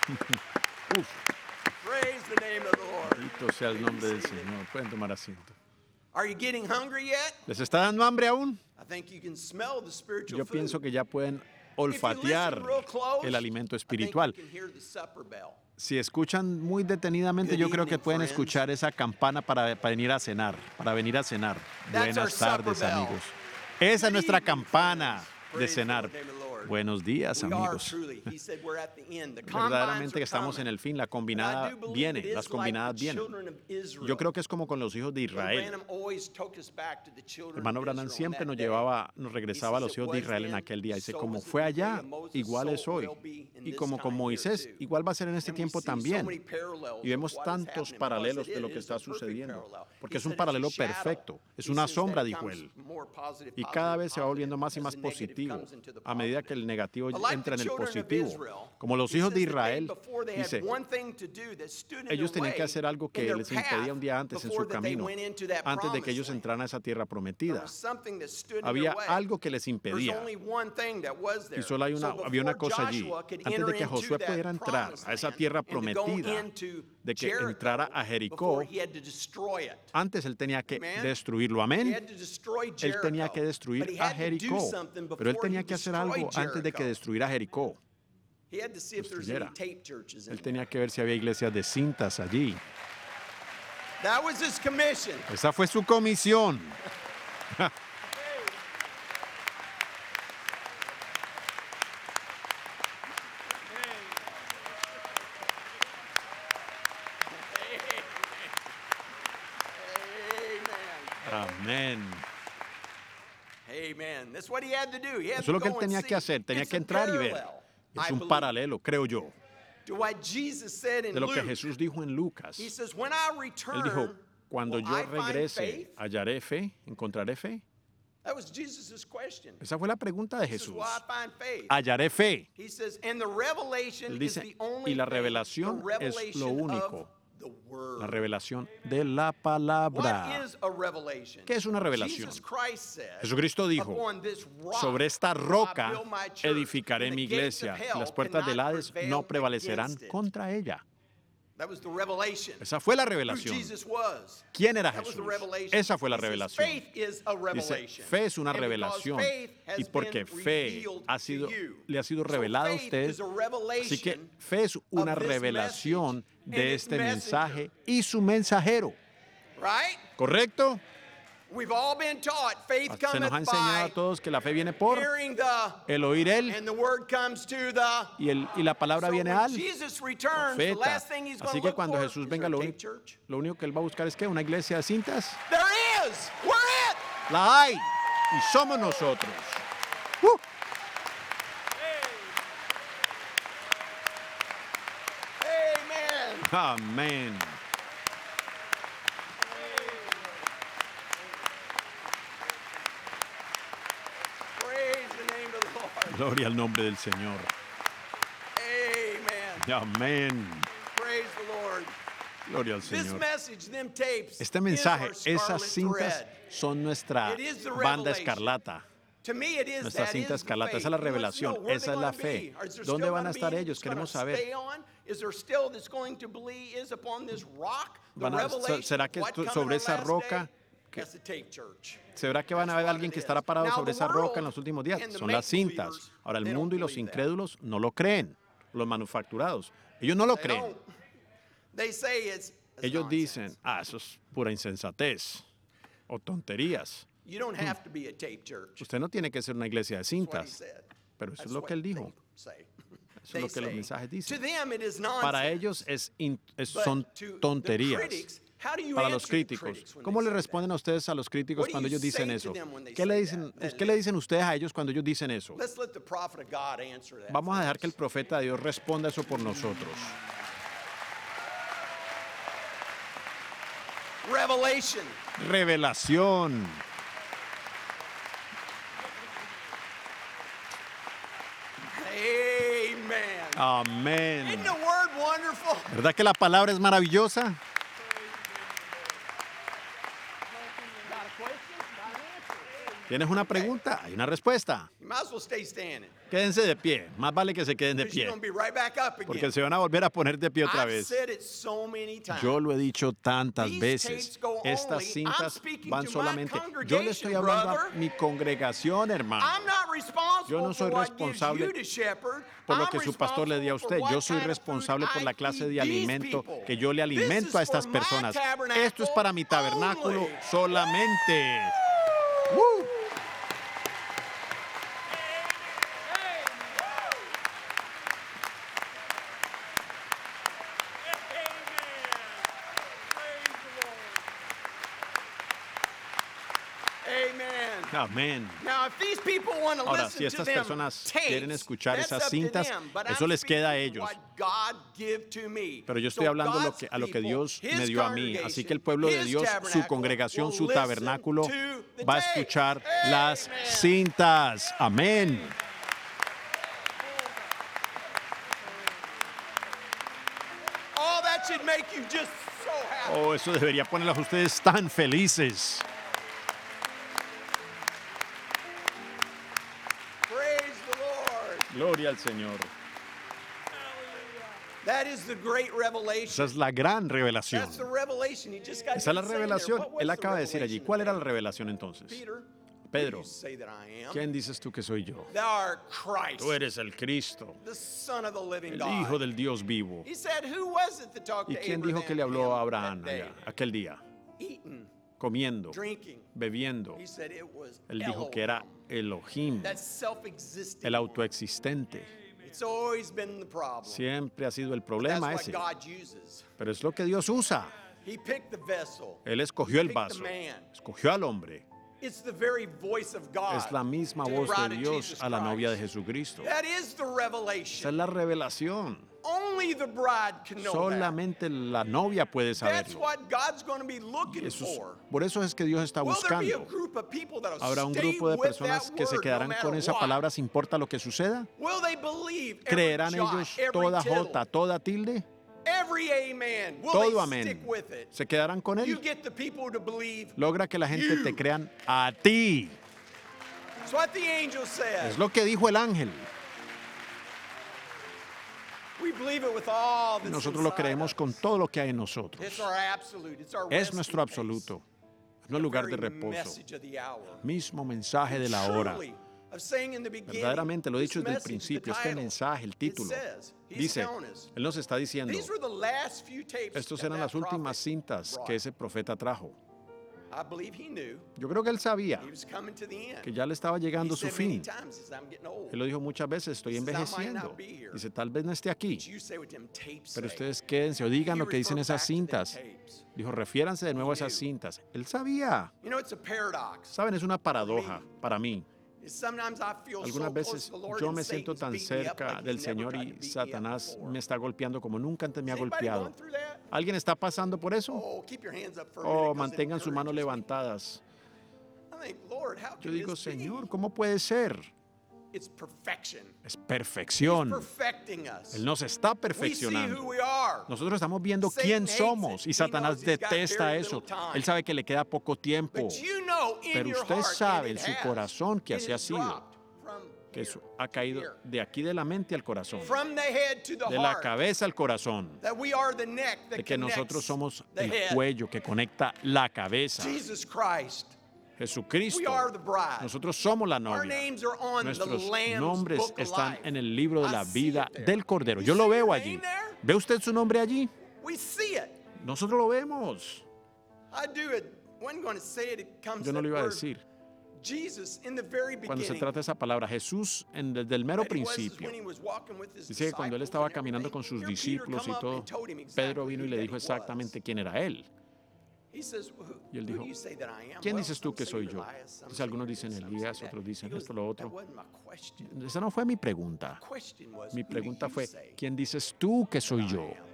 Uf, Praise the name of the Lord. bendito sea el nombre del Señor. Pueden tomar asiento. Are you getting hungry yet? ¿Les está dando hambre aún? I think you can smell the spiritual Yo food. pienso que ya pueden If you olfatear listen real close, el alimento I think espiritual. you can hear the supper bell. Si escuchan muy detenidamente, Good yo creo que evening, pueden friends. escuchar esa campana para venir a cenar, para venir a cenar. That's our Buenas tardes, supper bell. amigos. Esa es Good nuestra evening, campana friends. de Praise the cenar. name of the Lord. Buenos días, We are amigos. truly. He said we're at the end. The combines Verdaderamente are que estamos en coming. el fin, la And I combinada do believe viene, it is las like combinadas the vienen. children of Israel. Yo creo que es como con los hijos de Brother Israel. Branham always took us back to the children Hermano of Branham Israel on siempre that nos day. nos regresaba a los hijos de Israel en aquel día. Dice, como was fue in the day allá, of Moses, igual so es hoy. will be in Y this como con time here Moisés, too. igual va a ser en este And we tiempo see so también. many parallels Y vemos of what is tantos happening, paralelos because de lo it que is está a perfect sucediendo. parallel. Porque He es un said it's paralelo a shadow. perfecto. Es He una says sombra, that it dijo becomes él. more positive, Y cada positive, vez se va volviendo más y as más the negative positivo comes into the a medida que positive. el negativo But like entra en the el children of positivo. Israel, Como los he hijos de says the day Israel, before they had dice, one thing to do that stood in ellos their tenían que way hacer algo in que their les impedía path un día antes en before su that they camino, went into that antes de que promised ellos land. entraran a esa tierra There prometida. was something that stood in Había their way. algo que les There's impedía. only one thing that was there. Y solo So había una before cosa allí. Joshua could Antes enter de que into Josué that pudiera entrar promised a esa land tierra and to go prometida, into de que Jericho, entrara a Jericó, before he had to destroy it. antes él tenía que Amen. destruirlo. He Amén. had to destroy Él Jericho. tenía que But destruir he a had to do Jericó. something Pero él before tenía he que hacer destroyed algo antes de que Jericho. destruyera Jericó. He had to see if there's any Destruyera. tape churches in Él there. tenía que ver si había iglesias de cintas allí. That was his commission. Esa fue su comisión. Amén. Amen. That's what he had to do. He had Eso es lo to que él go tenía and que see. hacer. Tenía It's que a entrar y ver. parallel, Es I un believe, paralelo, creo yo, to what Jesus said in de lo que Luke. Jesús dijo en Lucas. He says, when I Él return, dijo, cuando will yo I find regrese, faith? ¿hallaré fe? ¿Encontraré fe? That was Jesus' question. Esa fue la pregunta de He says, Jesús. will I find faith? Hallaré fe. He says, and the revelation Él is dice, the only y la thing, revelación the es lo revelation único. of the word. La revelación de la What palabra. is a revelation? ¿Qué es una revelación? Jesus Christ said, Jesucristo dijo, upon this rock sobre esta will I roca build my church, edificaré and mi the gates iglesia of y hell las puertas del cannot Hades prevail no prevalecerán against it. contra ella. That was the revelation. Esa fue la Who revelación. Jesus was. ¿Quién era That was the Jesús? revelation. Esa fue la He says, revelación. faith is a Dice, revelation. fe es una And because revelación. faith has Y porque been fe revealed ha sido, to you. le ha sido So revelada a faith usted. is a Así que revelation fe es una of this revelación message and de its este mensaje messenger. y su mensajero. Right? ¿Correcto? We've all been taught faith Se nos ha cometh enseñado a by todos que la fe viene por hearing the, el oír él and the word comes to the. y la palabra So viene when al Jesus returns, the profeta. last thing he's going Así to que look cuando for Jesús is venga, there a tape church? lo único que él va a buscar es que una iglesia de cintas. There is. We're it. La hay y somos nosotros. Amen. Amén. Praise the name of the Lord. Gloria al nombre del Señor. Amen. Amén. Praise the Lord. Gloria al This Señor. message, them tapes, Este mensaje, is our esas scarlet cintas thread. son nuestra It is the banda revelation. escarlata. To me it is, Nuestra that cinta is the escarlata, faith. esa es la We want to revelación, know, where esa they es la gonna fe. be? Is there ¿Dónde still van a gonna estar be ellos? that's gonna Queremos saber. stay on? Is there still that's going to believe is upon this rock, the Van a- revelation ¿Será of que what coming sobre on esa last roca day? que- That's the tape church. ¿Será que van a haber That's what alguien it que is. estará parado Now, sobre the esa roca world en los últimos días? and the Son las cintas. make-believers, Ahora, el they don't mundo y los believe that. incrédulos no lo creen. Los manufacturados. Ellos no lo They creen. don't. They say it's Ellos nonsense. dicen, eso es pura insensatez o tonterías. You don't have to be a tape church. Usted no tiene que ser una iglesia de That's what he cintas. said. Pero eso es That's lo what que él they dijo. say. Eso They es lo que los say. mensajes To dicen. them it is Para nonsense. ellos But son to the tonterías. critics, how do you Para los answer the críticos, critics when ¿cómo they le say responden a ustedes a los críticos What do cuando you ellos dicen say to eso? them when they ¿Qué le say dicen, that? qué le dicen ustedes a ellos cuando ellos dicen eso? that? Let's let the prophet of God answer that. Vamos a for dejar que el us. profeta de Dios responda eso por nosotros. Revelation. Revelación. Amen. Amén. Isn't the word wonderful? ¿Verdad que la palabra es maravillosa? Got a question? Got an answer. ¿Tienes una pregunta? Hay una respuesta. You might as well stay standing. Quédense de pie. Más vale que se queden de Because you're pie. going to be right back up again. Porque se van a volver a poner de pie otra I've vez. said it so many times. Yo lo he dicho tantas These veces. tapes go Estas only. I'm cintas speaking van to my solamente. Yo le congregation, estoy hablando a brother. mi congregación, hermano. I'm not responsible Yo no soy for what gives responsable you to shepherd. Por lo I'm que su pastor le dio a usted. responsible for Yo what soy kind of responsable food por I la clase de feed these alimento people. que yo le This alimento is a estas for my personas. tabernacle Esto es para mi tabernáculo only. solamente. ¡Woo! Amen. Amén. Now, if these people want to Ahora, listen si estas to them personas tapes, quieren escuchar that's esas up to cintas, them. But eso I'm les queda a speaking ellos. what God give to me. Pero yo estoy So hablando God's a lo que people, Dios His me dio a mí. Así que el congregation, pueblo de His Dios, su tabernacle, congregación, will su listen tabernáculo, to the va a tapes. escuchar las Amen. cintas. Amén. Oh, that should make you just so happy. Oh, eso debería ponerlos a ustedes tan felices. Praise the Lord. Gloria al Señor. That is the great Esa revelation. es la gran revelación. That's the revelation. You just got Esa es la to say there. revelación. What was Él the acaba de decir allí. revelation? ¿Cuál era la revelación entonces? Peter, Pedro, who do you say that I am? ¿quién dices tú que soy yo? Thou art Christ, Tú eres el Cristo, the Son of the living el God. Hijo del Dios vivo. He said, who was it that talked ¿Y to quién Abraham dijo que le habló a Abraham that day? allá, aquel día? Eating, Comiendo, drinking. bebiendo. He said it was Él dijo que era Elohim, that self-existing el one. autoexistente. It's always been the problem. Siempre ha sido el That's problema what ese. God uses. Pero es lo que Dios usa. He picked the vessel. Él escogió el Pick the vaso, man. escogió al hombre. It's the very voice of God. Es la misma to the voz de bride of Dios Jesus a la novia de Christ. Jesucristo. That is the Esa es revelation. la revelación. Only the bride can know that. Solamente la novia puede That's saberlo. what God's going to be looking Eso es- for. por eso es que Dios está Will there be a buscando. group of people that'll Habrá un stay grupo de with personas that que se word quedarán no con matter esa what? palabra sin importa lo que suceda. Will they believe every ¿Creerán jot, ellos every toda tittle, jota, toda tilde? every amen? Will Todo they amén. stick with it? ¿Se quedarán con You él? get the people to believe. Logra que la gente You. te crean a ti. It's what the angel said. Es lo que dijo el ángel. We believe it with all that's Nosotros lo inside creemos us. con todo lo que hay en nosotros. It's our absolute. It's our Es resting nuestro place. absoluto. Es nuestro lugar de Very reposo. message of the hour. Mismo mensaje de la hora. Truly, of saying in the beginning, Verdaderamente, lo he dicho this desde el message, principio, the este title, mensaje, el it título, says, he's dice, telling us, Él nos está diciendo, these were the last few tapes estos that eran las that últimas prophet cintas brought. que ese profeta trajo. I believe he knew Yo creo que él sabía he was coming to the end. que ya le estaba llegando He su said many fin. times, he said, I'm getting old. Él lo dijo muchas veces, estoy He says, "I might envejeciendo. not be here." Dice, tal vez no esté aquí, But you say what them tapes pero say. ustedes quédense o digan He lo que dicen referred esas back to them cintas. tapes. Dijo, refiéranse de nuevo a esas knew. cintas. Él sabía. You know, it's a paradox. Saben, es una paradoja para mí. Sometimes I feel Algunas so close veces to the Lord yo and me siento Satan's tan beating me up cerca like del he's never Señor tried to y beat me up Satanás before. me está golpeando como nunca antes me ha Is anybody golpeado. going through that? ¿Alguien está pasando por eso? Oh, keep your hands up for a minute, Oh, 'cause it mantengan sus manos encourages me. levantadas. I think, Lord, how Yo can digo, this be? Señor, ¿cómo puede ser? it's perfection. Es He's perfección. perfecting us. Él nos está We see perfeccionando. who we are. Nosotros estamos viendo Satan quién hates somos it. y He Satanás knows he's got detesta very eso. little time. Él sabe que le queda poco tiempo. But you know in Pero your usted heart, sabe and en it su has, corazón que it así ha has sido, dropped from que here eso to ha caído here. de aquí de la mente al corazón, From the head to the de la heart. cabeza al corazón, That we are the neck that de que nosotros connects somos the el head. cuello que conecta la cabeza. Jesus Christ. We Jesucristo. are the bride. Nosotros somos la Our novia. names are on the Nuestros Lamb's nombres book of están life. en el libro de I la see vida it there. del Cordero. You Yo lo see veo your allí. name there? ¿Ve usted su nombre allí? We see it. Nosotros lo vemos. I do it. Wasn't going to say it. It comes Yo no that lo iba a word. decir. Jesus in the very Cuando se beginning. trata de esa palabra, Jesús desde el mero that he was principio. when he was walking with his Dice que cuando él disciples estaba and caminando everything, con sus here Peter discípulos y come up todo, and told him exactly Pedro vino y le who dijo that he exactamente was. quién era él. He says, Y él who dijo, do you say that I am? ¿quién Well, dices tú some que say soy you're yo? Elias, some Entonces say algunos you're dicen this, some Elías, say otros that. dicen He goes, esto, lo otro. that wasn't my question. Esa no fue mi pregunta. The question was, Mi who do pregunta you fue, say ¿quién dices tú que soy I yo? am?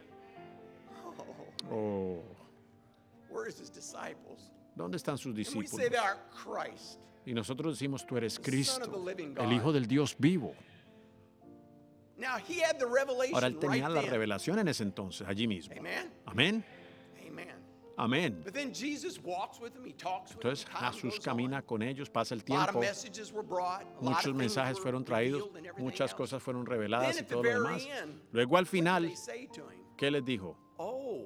Oh, Oh, where is his disciples? ¿dónde están sus And we discípulos? say they are Christ. Y nosotros decimos, tú eres Son of Cristo, the living el God. Hijo del Dios vivo. Now he had the revelation Ahora él tenía right la then. revelación en ese entonces, allí mismo. Amen. Amén, Amen. amén. But then Jesus walks with them, he talks with Entonces them, time Jesús goes camina on. con ellos, pasa el A lot of tiempo, messages were brought, a lot muchos of things mensajes were fueron traídos, revealed and everything muchas else. cosas fueron reveladas Then y at the todo lo very demás. end, Luego al what did final, they say to him? ¿qué les dijo? Oh,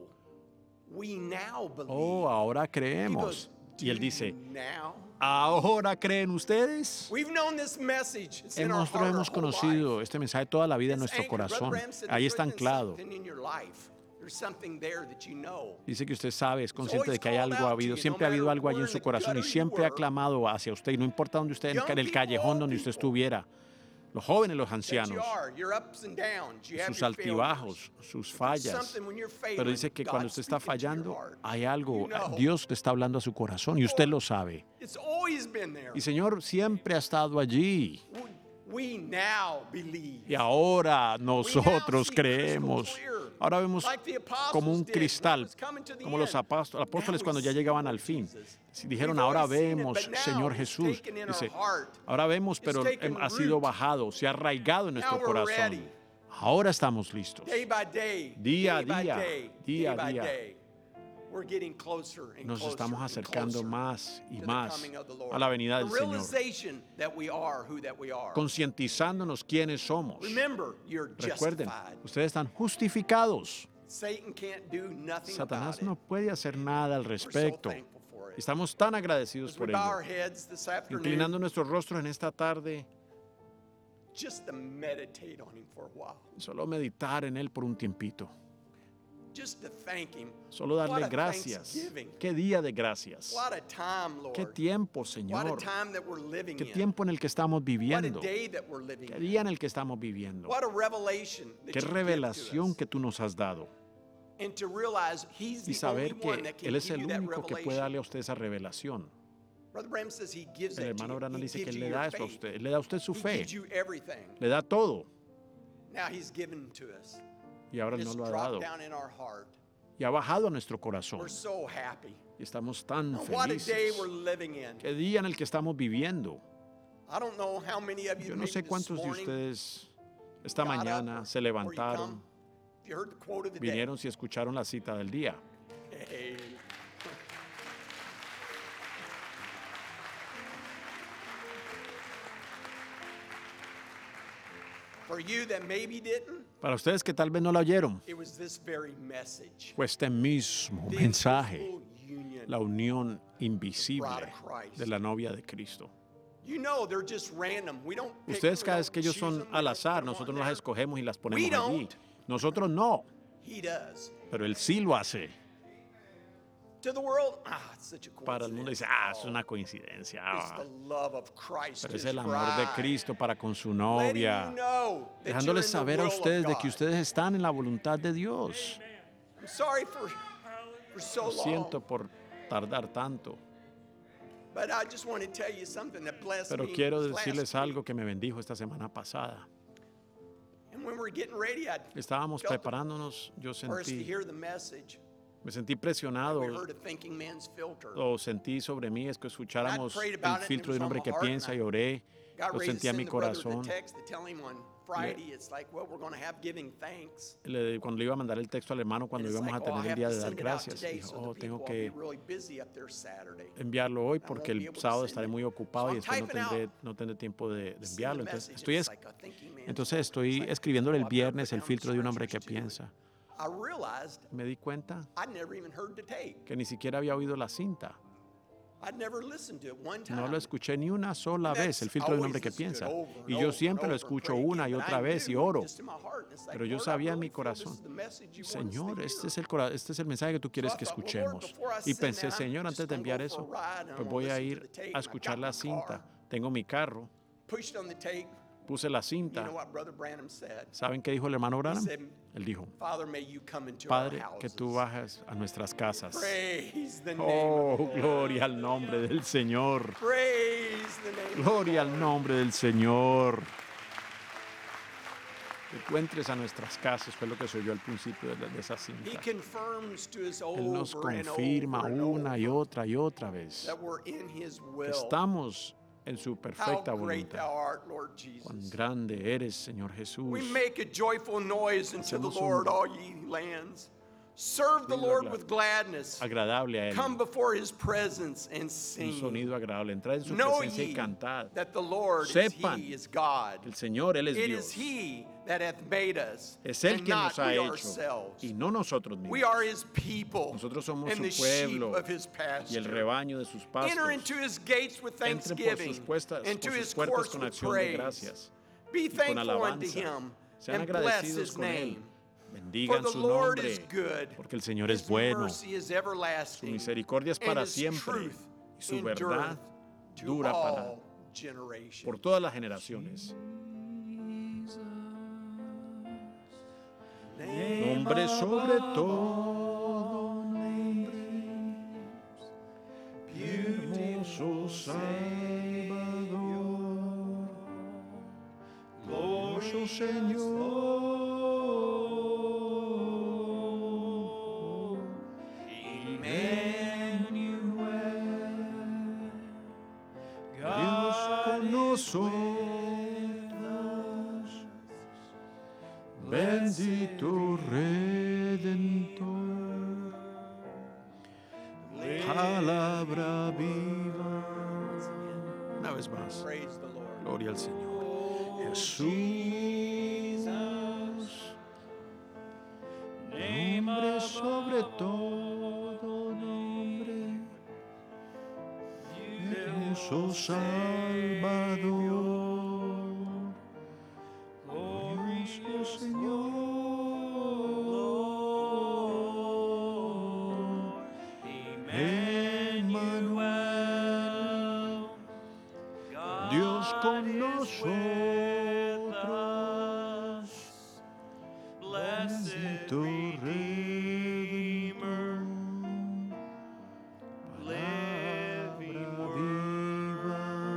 we now believe. Oh, ahora He creemos. goes, Y él "Do dice, you now? ¿ahora creen ustedes? We've known this message. It's in our Nosotros heart hemos our whole conocido life. este mensaje toda la vida en It's nuestro anchored. Brother corazón. Branham said Ahí there's está written anclado. something in your life. There's something there that you know. Dice que usted sabe, es consciente de always que hay called algo, ha out to habido, you, siempre no ha habido matter algo allí en where in su the corazón y gutter you siempre ha were. clamado hacia usted y no importa dónde usted, Young en el people, callejón old donde usted people. estuviera, los jóvenes, los That ancianos, you are, your ups and downs, you have sus your altibajos, failures. sus There's fallas. something when you're failing, Pero dice que cuando God's usted está speaking to your fallando, heart. hay algo, You know. Dios le está hablando a su corazón y usted lo sabe. It's always been there. Y Señor siempre ha estado allí. We now believe. Y ahora nosotros see creemos. crystal clear, Ahora vemos like the apostles como un did when it cristal, was coming to the como los end. apóstoles Now cuando we ya see llegaban Lord al fin. Jesus. Dijeron, We've ahora always seen it, vemos, but now Señor it's Jesús. taken in our Dice, heart. ahora vemos, pero It's taken ha sido root. bajado, se ha arraigado en nuestro Now we're corazón. ready. Ahora estamos listos. Day by day, Día a day by día, day, día a day by día. day, we're getting closer and Nos closer estamos and acercando closer más y to the más coming of the Lord. a la venida del The Señor, realization that we are who that we are. concientizándonos quiénes somos. Remember, you're Recuerden, justified. ustedes están justificados. Satan can't do nothing Satanás about no it. puede hacer nada al We're so respecto. thankful for it. Estamos tan agradecidos As we por bow our ello. heads this afternoon, Inclinando nuestros rostros en esta tarde, just to meditate on him for a while. solo meditar en Él por un tiempito. Just to thank him. Solo What darle a gracias. Thanksgiving. Qué día de gracias. What a time, Lord. Qué tiempo, What a Señor. time that we're living Qué in. tiempo en el que estamos What a viviendo. day that we're living Qué in. día en el que estamos viviendo. What a revelation that Qué you give to revelación us. que tú nos has dado. And to realize he's Y the only saber one que that can Él es give el you that único que puede revelation. darle a usted esa revelación. Brother Branham says he gives El that to hermano you. Branham He dice que gives Él you le your da eso a faith. usted. Él le da a usted su He fe. gives you everything. Le da todo. Now he's given to us. Y ahora It's no lo ha dado. dropped down in our heart. Y ha bajado a nuestro corazón. We're so happy. Y estamos tan What a day we're felices. living in. Qué día en el que estamos viviendo. I don't know how many of you Yo no maybe sé this cuántos de morning ustedes esta got up mañana or- se or you levantaron, come. If you heard the quote of the day. vinieron y escucharon la cita del día. Hey. For you that maybe didn't, Para ustedes que tal vez no la oyeron, it was this very message. fue este mismo The mensaje, invisible union. la unión invisible Bride of Christ. de la novia de Cristo. You know they're just random. We don't pick Ustedes them, cada we vez que don't ellos choose son them, we al don't azar, put them nosotros on no las there. escogemos y las We ponemos allí. don't. Nosotros no, He does. pero Él sí lo hace. To the world, it's such a Para el mundo dice, coincidence. es una coincidencia. It's the love of Christ, Pero es his el amor de bride. Cristo para con su Letting novia. you know that Dejándoles you're in the saber a will of ustedes de que God. ustedes están en la voluntad de Dios. I'm sorry for so Lo long. siento por tardar tanto, But I just want to tell you something that blessed pero me quiero last decirles week. algo que me bendijo esta semana pasada. And when we were getting ready, I Estábamos felt preparándonos, yo for us to sentí, hear the message. me sentí We presionado, heard a thinking man's filter. o sentí sobre mí es que escucháramos I prayed el about it, and filtro de it un was hombre on que my heart, piensa and y oré. Got Lo ready to sentí en send mi the brother the corazón. text to tell him on Friday, it's like, well, we're going to have giving thanks. Cuando le iba a mandar el texto al hermano, cuando And it's íbamos a like, oh, I tener el have día to de dar send it out gracias, today dijo, so oh, the tengo people will be que really busy up there Saturday. enviarlo hoy I porque won't be el able to sábado send estaré it. muy ocupado So y I'm después typing no tendré tiempo de See the enviarlo. Entonces message, estoy, it's like a thinking man's entonces heart. It's estoy like, escribiéndole el oh, I better viernes put el down filtro de un hombre que scriptures too. piensa. I realized Me di cuenta I'd never even heard the tape. que ni siquiera había oído la cinta. I'd never listened to it one time. No lo escuché ni una sola And vez, el that's filtro de un hombre always que listened to piensa. it over and Y over yo and siempre lo over and escucho pray una again, y but otra I vez y knew oro. just in my heart, and it's like, Pero yo Lord, I sabía en really mi feel this is corazón, the message you want us to Señor, hear. este es el mensaje que tú quieres So I que thought, well, Lord, escuchemos. before I Y send pensé, that, I'm Señor, just antes de gonna enviar go eso, for a ride and I'm pues gonna voy a listen to ir the tape. a And I escuchar got la my cinta. car, Tengo mi carro, pushed on the tape. puse la You cinta. know what Brother Branham said? ¿Saben qué dijo el hermano He Branham? said, Él dijo, Father, may you come into our Padre, que houses. tú bajes a nuestras casas. Praise the name Oh, of the Lord. gloria al nombre del Señor. Praise the name of the Gloria al Lord. nombre del Señor. Que tú entres a nuestras casas, fue lo que se oyó al principio de esa He cinta. confirms to us Él nos over and confirma over and una y over otra vez that we're in His que will. estamos en su How perfecta great voluntad. thou art, Lord Cuán Jesus. grande eres, Señor Jesús. We make a joyful noise unto the Hacemos un- Lord, all ye lands. Serve the Ruido Lord agra- with gladness. Agradable a Él. Come before His presence and Un sing. sonido agradable. Entrad en su Know presencia y ye cantad. that the Lord is Sepan He is God. que el Señor, Él es It is Dios. He that hath made us, Es Él and quien not nos ha we hecho ourselves. y no nosotros We mismos. are His people Nosotros somos and su the sheep pueblo of His y el pasture. rebaño de sus pastos. Enter into His gates with Entren por thanksgiving, sus and to His puertas courts con with acción de praise. gracias Be y con thankful unto alabanza. Him Sean and bless agradecidos His con Él. name. For Bendigan the su Lord nombre, is good. porque el Señor His es bueno. mercy is Su everlasting, misericordia es and para His siempre truth y su endureth verdad to dura para all generations. por todas las generaciones. Nombre sobre todo nombre, hermoso Salvador, glorioso Señor, Emmanuel, Dios con nosotros, bendito Redentor, palabra viva. Una vez más, Praise the Lord. gloria al Señor. Jesús, nombre sobre todo nombre, hermoso Salvador, glorioso Señor, Emmanuel, Dios con nosotros, bendito Redentor, palabra viva.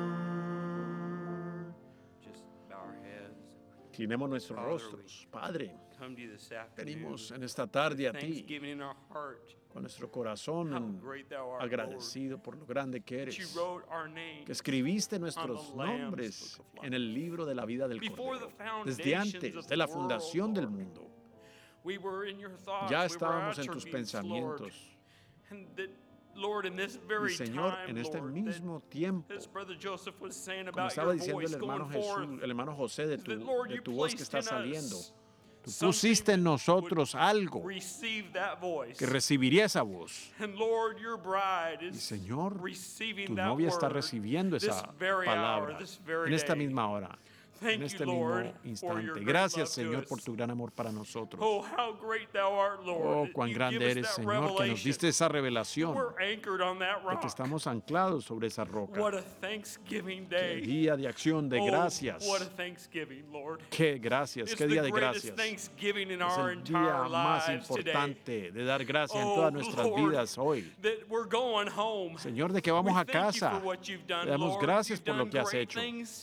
Just bow our heads. Inclinemos nuestros Father, rostros. Padre, Come to you this afternoon. venimos en esta tarde a ti Thanksgiving in our heart. con nuestro corazón How great thou art, agradecido por lo grande que Lord. That you eres, wrote our names que escribiste nuestros on the Lamb's nombres Book of Life. en el libro de la vida del Before Cordero, the foundations desde antes of de la the world, fundación del Lord. mundo. We were in your thoughts. Ya we were estábamos en tus attributes, Lord. pensamientos. And that, Lord, in this Y very Señor, time, en este Lord, mismo tiempo, that, as Brother Joseph was saying como about estaba your diciendo voice el hermano going Jesús, forth, el hermano José, de that, Lord, you tu voz que placed está in saliendo, us tú something pusiste en that nosotros would algo receive that voice. que recibiría esa voz. And Lord, your bride Y is Señor, receiving tu that novia está word recibiendo this esa very palabra hour, this very en esta day. misma hora, Thank en you, este Lord, mismo for your instante. great Gracias, love to Señor, us. por tu gran amor para nosotros. Oh, how great thou art, Lord. Oh, that cuán you grande give us eres, that Señor, que nos revelation. diste esa revelación We're anchored on that de que rock. estamos anclados sobre esa roca. What a Thanksgiving Qué day. día de acción de Oh, gracias. what a Thanksgiving, Lord. Qué gracias, It's qué día the de greatest gracias. Thanksgiving in Es our el día entire más lives today. importante de dar gracias en Oh, todas nuestras Lord, vidas hoy. that we're going home. Señor, de que vamos We a thank you casa. for what you've done, Te damos Lord. gracias You've por lo done que has great hecho. things.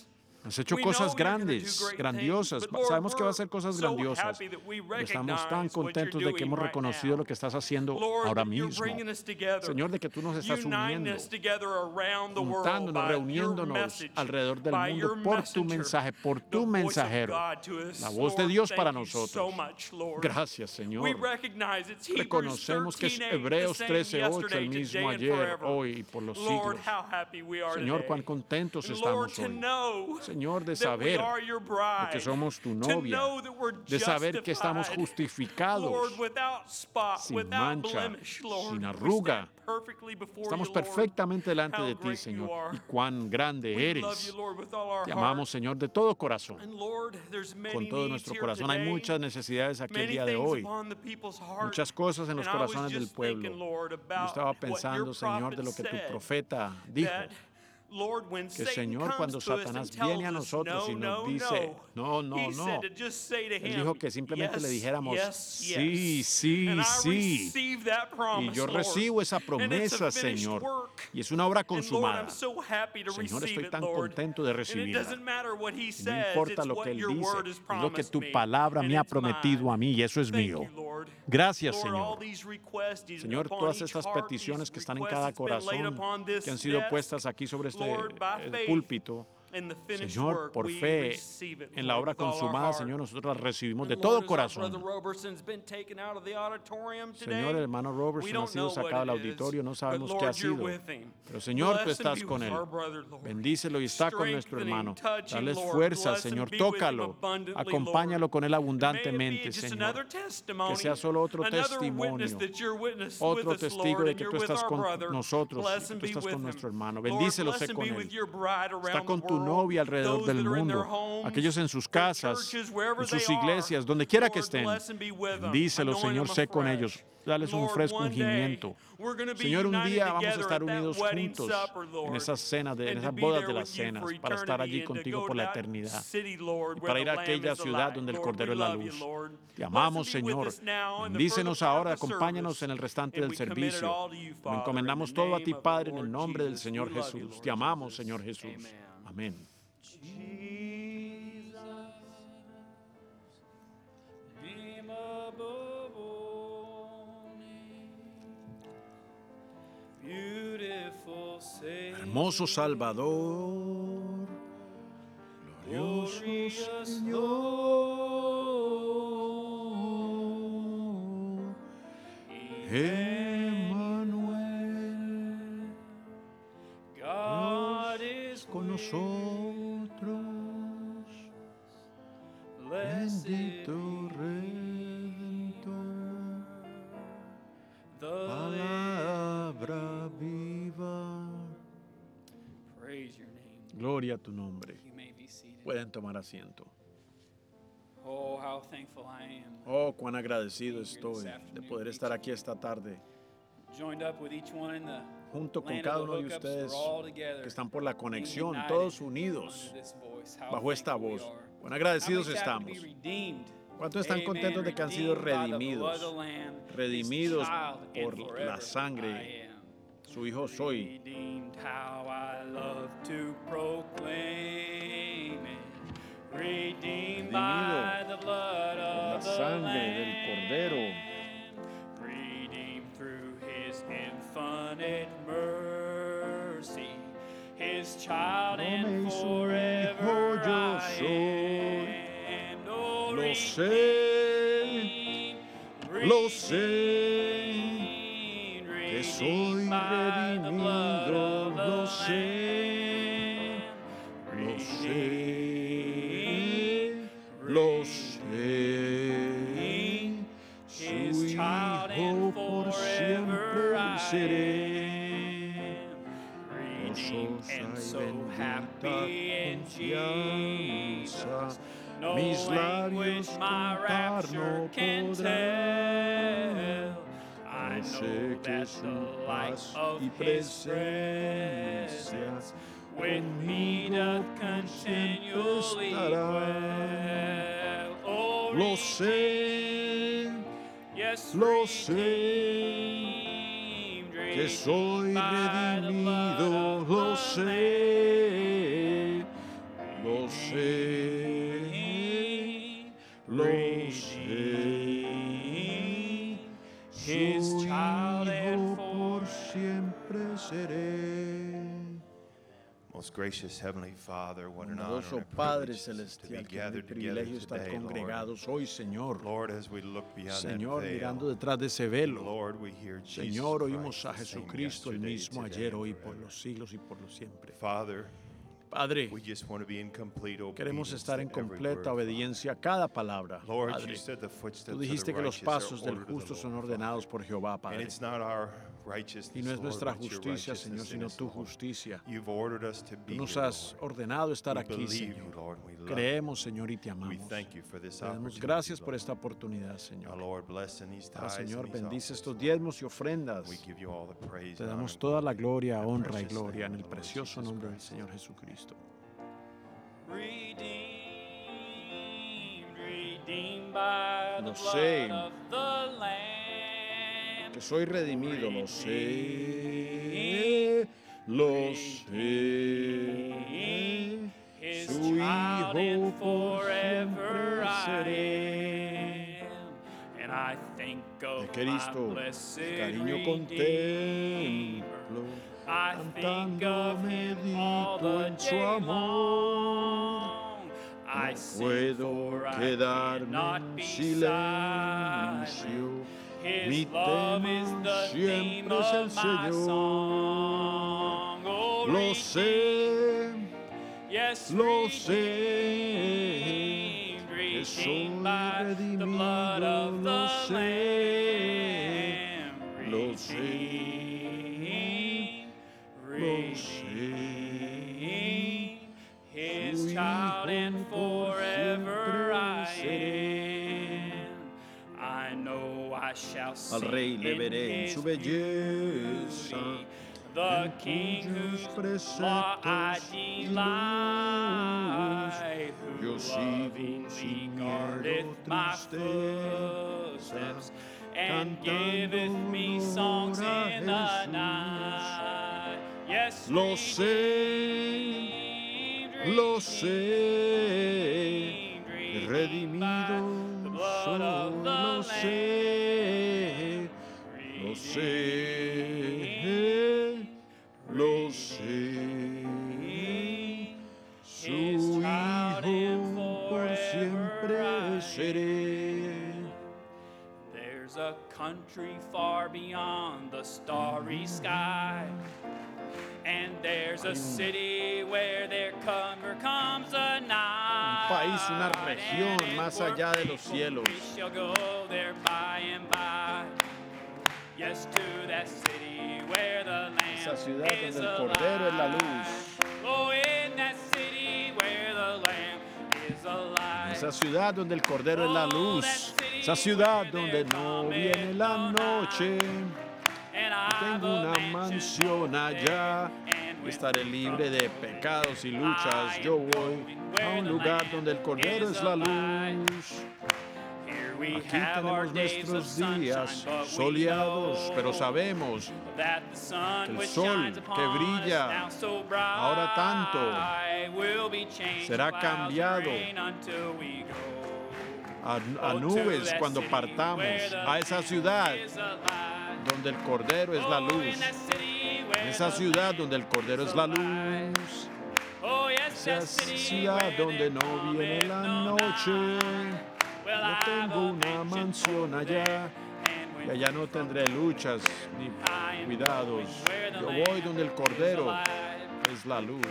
Has hecho We know cosas you're gonna do grandes, great grandiosas. things, but Lord, Sabemos que va a we're ser cosas so grandiosas. happy that we Estamos tan recognize what you're contentos de que doing hemos right reconocido now. lo que estás haciendo Lord, ahora that you're mismo. bringing us together, Señor, de que tú nos estás uniting uniendo, us together around the world juntándonos, by your reuniéndonos message, alrededor del by mundo your por tu messenger, mensaje, por the tu voice of mensajero, God to us. la voz de Lord, Dios thank para you nosotros. so much, Lord. Gracias, We Señor. recognize it's Hebrews Reconocemos que es 13:8, Hebreos the same 13:8, yesterday, el mismo today, and ayer, forever. hoy y por los Lord, siglos. how happy we are Señor, cuán today. contentos And Lord, estamos to hoy. know Señor, de that we saber are your de bride, que somos tu to novia, know that we're de saber que estamos justified, justificados, Lord, without spot, sin without mancha, blemish, Lord. sin We arruga. stand perfectly before Estamos you, Lord. perfectamente delante How de ti, great Señor, you are. y cuán grande We love eres. you, Lord, with all our Te amamos, heart. Señor, de todo corazón, And Lord, there's con many todo needs nuestro here corazón. Hay today, muchas necesidades aquí el many día de things hoy, upon the people's heart. muchas cosas en los And I was corazones del just pueblo. thinking, Lord, Yo about estaba what your pensando, Señor, prophet de lo que tu said, profeta dijo, that, Lord, when que Satan Señor, comes cuando to us Satanás and tells viene a us nosotros y no, nos no, dice, no, no, he no, said no, to just say to Él him, dijo que simplemente le yes, dijéramos, yes, sí, yes. sí, And I sí. receive that Y promise, yo Lord. recibo esa And it's a promesa, finished Señor, work. y es una obra And Lord, consumada. I'm so happy to Señor, receive estoy it, tan Lord. contento de And it recibirla. doesn't matter what he No says, importa it's lo que what Él your dice, word has es lo que promised tu me, palabra and me ha it's mine. prometido a mí y eso es Thank mío. you, Lord. Gracias, Lord, all Señor. these requests Señor, upon todas each estas heart, peticiones these que están en requests cada that's been laid corazón, upon this que han sido desk, puestas aquí sobre este Lord, by faith, púlpito, in the finished Señor, work, por we fe receive it, en la Lord, obra with all our consumada, heart. Señor, nosotros las recibimos de And todo Lord, as our brother corazón. Robertson's been taken out of the auditorium today, Señor, el hermano we Robertson ha don't sido know sacado what del it is, auditorio, no but sabemos qué ha Lord, you're sido. with him. Pero Señor, tú Bless and estás be con with él. our brother, Lord. Bendícelo y está con nuestro hermano. Touching, Dale Lord. fuerza, Bless and Señor. be with him Tócalo. abundantly, Acompáñalo Lord. con él And may it be abundantemente, just Señor. another testimony, Que sea solo otro another witness testimonio, that you're with otro us, testigo Lord, de and que you're tú with estás our con brother. nosotros Bless y and tú be estás with con him. nuestro hermano. Lord, Bendícelo, bless sé and con be with él. your bride Está around the con tu world. novia alrededor Those del that are in their mundo, homes, aquellos en sus their casas, churches, wherever en sus they are. iglesias, donde quiera que Lord, estén. bless and be with them. Bendícelos, Anoint Señor, them sé con afresh. ellos. Dales un Lord, fresco one day, ungimiento. we're going to be Señor, un united día vamos a together estar at that unidos wedding juntos supper, en Lord, esas cenas, en and to esas be bodas there de las with you cenas, for para estar eternity allí and to contigo go por to la that eternidad. city, Lord, Y where para the ir a Lamb aquella is the ciudad light. donde el Lord, Cordero we es la love you, luz. Lord. Te Bless amamos, and be with Señor. us now in the further Bendícenos part ahora, of the acompáñanos service. en el restante And del we commit it servicio. all to you, Lo Father, in encomendamos the todo a name ti, of the Padre, en el Lord nombre del Jesus. Señor We love you, Jesús. Lord Te amamos, Jesus. Señor Jesús. Amen. Amén. Name above all names, beautiful Savior, Hermoso Salvador, glorioso glorious Señor, Emmanuel, God is con nosotros, blessed bendito Redentor, the palabra viva. praise your name. Gloria a tu nombre. You may be seated. Pueden tomar asiento. Oh, how thankful I am. Oh, cuán agradecido estoy de poder estar aquí esta tarde, Joined up with each one in the junto con land cada of the uno de hookups, ustedes we're all together, que están por la being conexión, united todos unidos under this voice. How bajo esta thankful we voz. are. Cuán agradecidos How many's happy to estamos. be redeemed? ¿Cuántos están Amen. contentos de que han sido Redeemed by the blood of redimidos, the Lamb, His redimidos child, and por forever la sangre? I am. Su hijo soy. Redeemed, how I love to proclaim it. Redeemed by the blood Por la of the sangre del Lamb. Cordero. Redeemed through His infinite mercy. His child No me and hizo un forever hijo, yo I soy. am. Oh, Lo sé, redeemed, lo sé, que redeemed soy by the blood redimido, of the lo sé, Lamb. lo sé, lo Redeemed, sé. His Su child hijo and por forever siempre I seré. am. Redeemed Gozosa and y so bendita happy in confianza, Jesus. No mis language labios my cantar rapture no can podrán. tell. I Yo sé know que that su the light paz of y His presencia presence with me doth conmigo por siempre continually estará. dwell. Oh, Lo sé, yes, lo sé, redeemed, que soy redeemed by the blood redimido, of lo the sé, lo lo sé. His Su child and hijo por for siempre seré. Most gracious Heavenly Father, what an honor Bondadoso and a Padre privilege to be Celestial, que es mi gathered together privilegio estar today, Lord. congregados hoy, Señor. Lord, as we look beyond Señor, that mirando veil, detrás de ese velo. Lord, we hear Jesus Señor, oímos Christ, a the same Jesucristo, el yesterday, mismo today, ayer, and hoy, por forever. los siglos y por los siempre. Father, Padre, we just want to be in complete queremos obedience estar en to every completa word, obediencia a cada palabra. Father. Lord, Padre, you said the footsteps tú of the dijiste que los righteous are pasos del ordered of the justo son Lord, ordenados Father. por Jehová, And Padre. it's not our righteousness, Y no es Lord, nuestra but it's your justicia, Señor, righteousness in sino us, tu Lord. justicia. You've ordered us to be Tú nos here, has Lord. ordenado estar We aquí, believe you, Señor. Lord. We love you. Creemos, Señor, y te We amamos. thank you for this Te damos opportunity, gracias por Lord. esta oportunidad, Now, Señor. Lord, bless in these Ahora, tithes Señor, and these bendice offerings, estos Lord. diezmos y ofrendas. We give you all the praise Te and honor damos and toda la glory gloria, in the honra y precious gloria en name el of the Lord precioso Jesus nombre del Christ. Señor Jesucristo. redeemed by the Lo blood sé. of the Lamb. Que soy redimido, lo sé, lo sé. His Su child hijo and por forever siempre I seré. am. And I think De of Cristo, my blessed cariño Redeemer. contemplo, I think of cantando him all medito the en su day amor. long. I No sing, puedo for I quedarme cannot en be silencio. silent. His Mi love tema is the theme siempre es el of my Señor. song. Oh, Lo sé, yes, lo sé, redeemed, que soy redeemed by the blood redimido, of lo the sé, Lamb. lo sé, lo sé. Redeemed, His Su child, and hijo por forever I siempre am. I know I shall Al see Rey le veré en His su belleza, beauty, the King cuyos whose law I preceptos y delight, Yo who sigo lovingly sin guardeth miedo, my tristeza, footsteps, and cantando giveth me songs honor a in the Jesús. night. Yes, Lo sé, lo sé, redimido soy, lo sé, lo sé, lo sé. Su hijo por siempre seré. There's a country far beyond the starry sky, and there's a city where there comes a night. Un país, una región and más we're allá de los faithful, cielos. We shall go there by and by. Yes, to that city where the Esa Lamb ciudad is donde el Cordero es la luz. alive. Oh, in that city where the Lamb is alive. Esa ciudad donde el Cordero es la luz. Esa ciudad donde no viene la noche. Tengo una mansión allá. Estaré libre de pecados y luchas. Yo voy a un lugar donde el Cordero es la luz. Aquí tenemos nuestros días soleados, pero sabemos que el sol que brilla ahora tanto será cambiado a nubes cuando partamos a esa ciudad donde el Cordero es la luz. En esa ciudad donde el Cordero es la luz. Esa ciudad donde no viene la noche. Yo tengo una mansión allá y allá no tendré luchas ni cuidados. Yo voy donde el Cordero es la luz.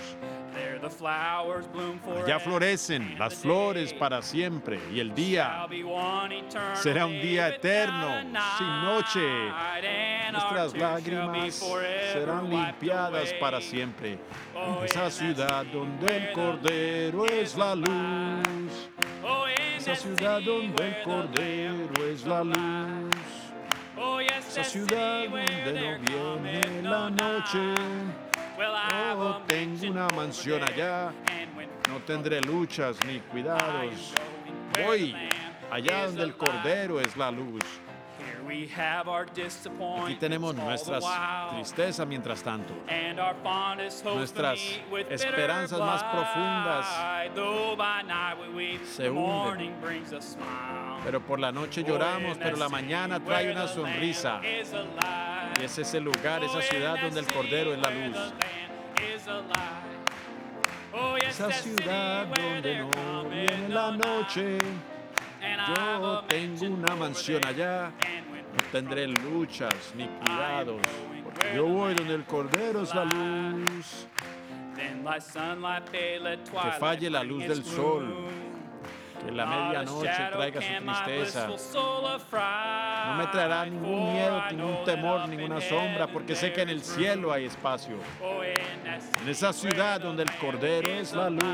Allá florecen las flores para siempre y el día será un día eterno, sin noche. Nuestras lágrimas serán limpiadas para siempre. En esa ciudad donde el Cordero es la luz. Esa ciudad donde el Cordero es la luz. Esa ciudad donde no viene la noche. Oh, tengo una mansión allá. No tendré luchas ni cuidados. Voy allá donde el Cordero es la luz. we have our Aquí disappointments tenemos all the nuestras while, tristezas mientras tanto. and our fondest hopes Nuestras beneath with bitter esperanzas más profundas blight. Though by night we weep, se the hunden. morning brings a smile. Pero por la noche lloramos, pero la mañana trae una sonrisa. Y es ese lugar, esa ciudad donde el Cordero es la luz. Esa ciudad donde no viene la noche. Yo tengo una mansión allá. No tendré luchas ni cuidados, porque yo voy donde el Cordero es la luz. Que falle la luz del sol, que la medianoche traiga su tristeza. No me traerá ningún miedo, ningún temor, ninguna sombra, porque sé que en el cielo hay espacio. En esa ciudad donde el Cordero es la luz.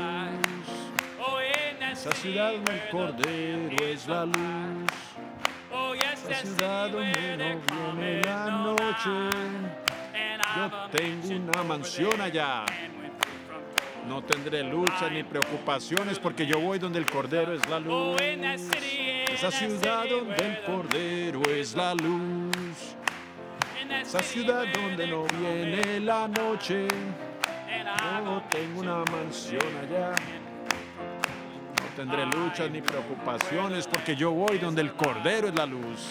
Esa ciudad donde el Cordero es la luz. Esa ciudad donde no viene la noche. Yo tengo una mansión allá. No tendré luchas ni preocupaciones porque yo voy donde el Cordero es la luz. Esa ciudad donde el Cordero es la luz. Esa ciudad donde no viene la noche. Yo tengo una mansión allá. No tendré luchas ni preocupaciones porque yo voy donde el Cordero es la luz.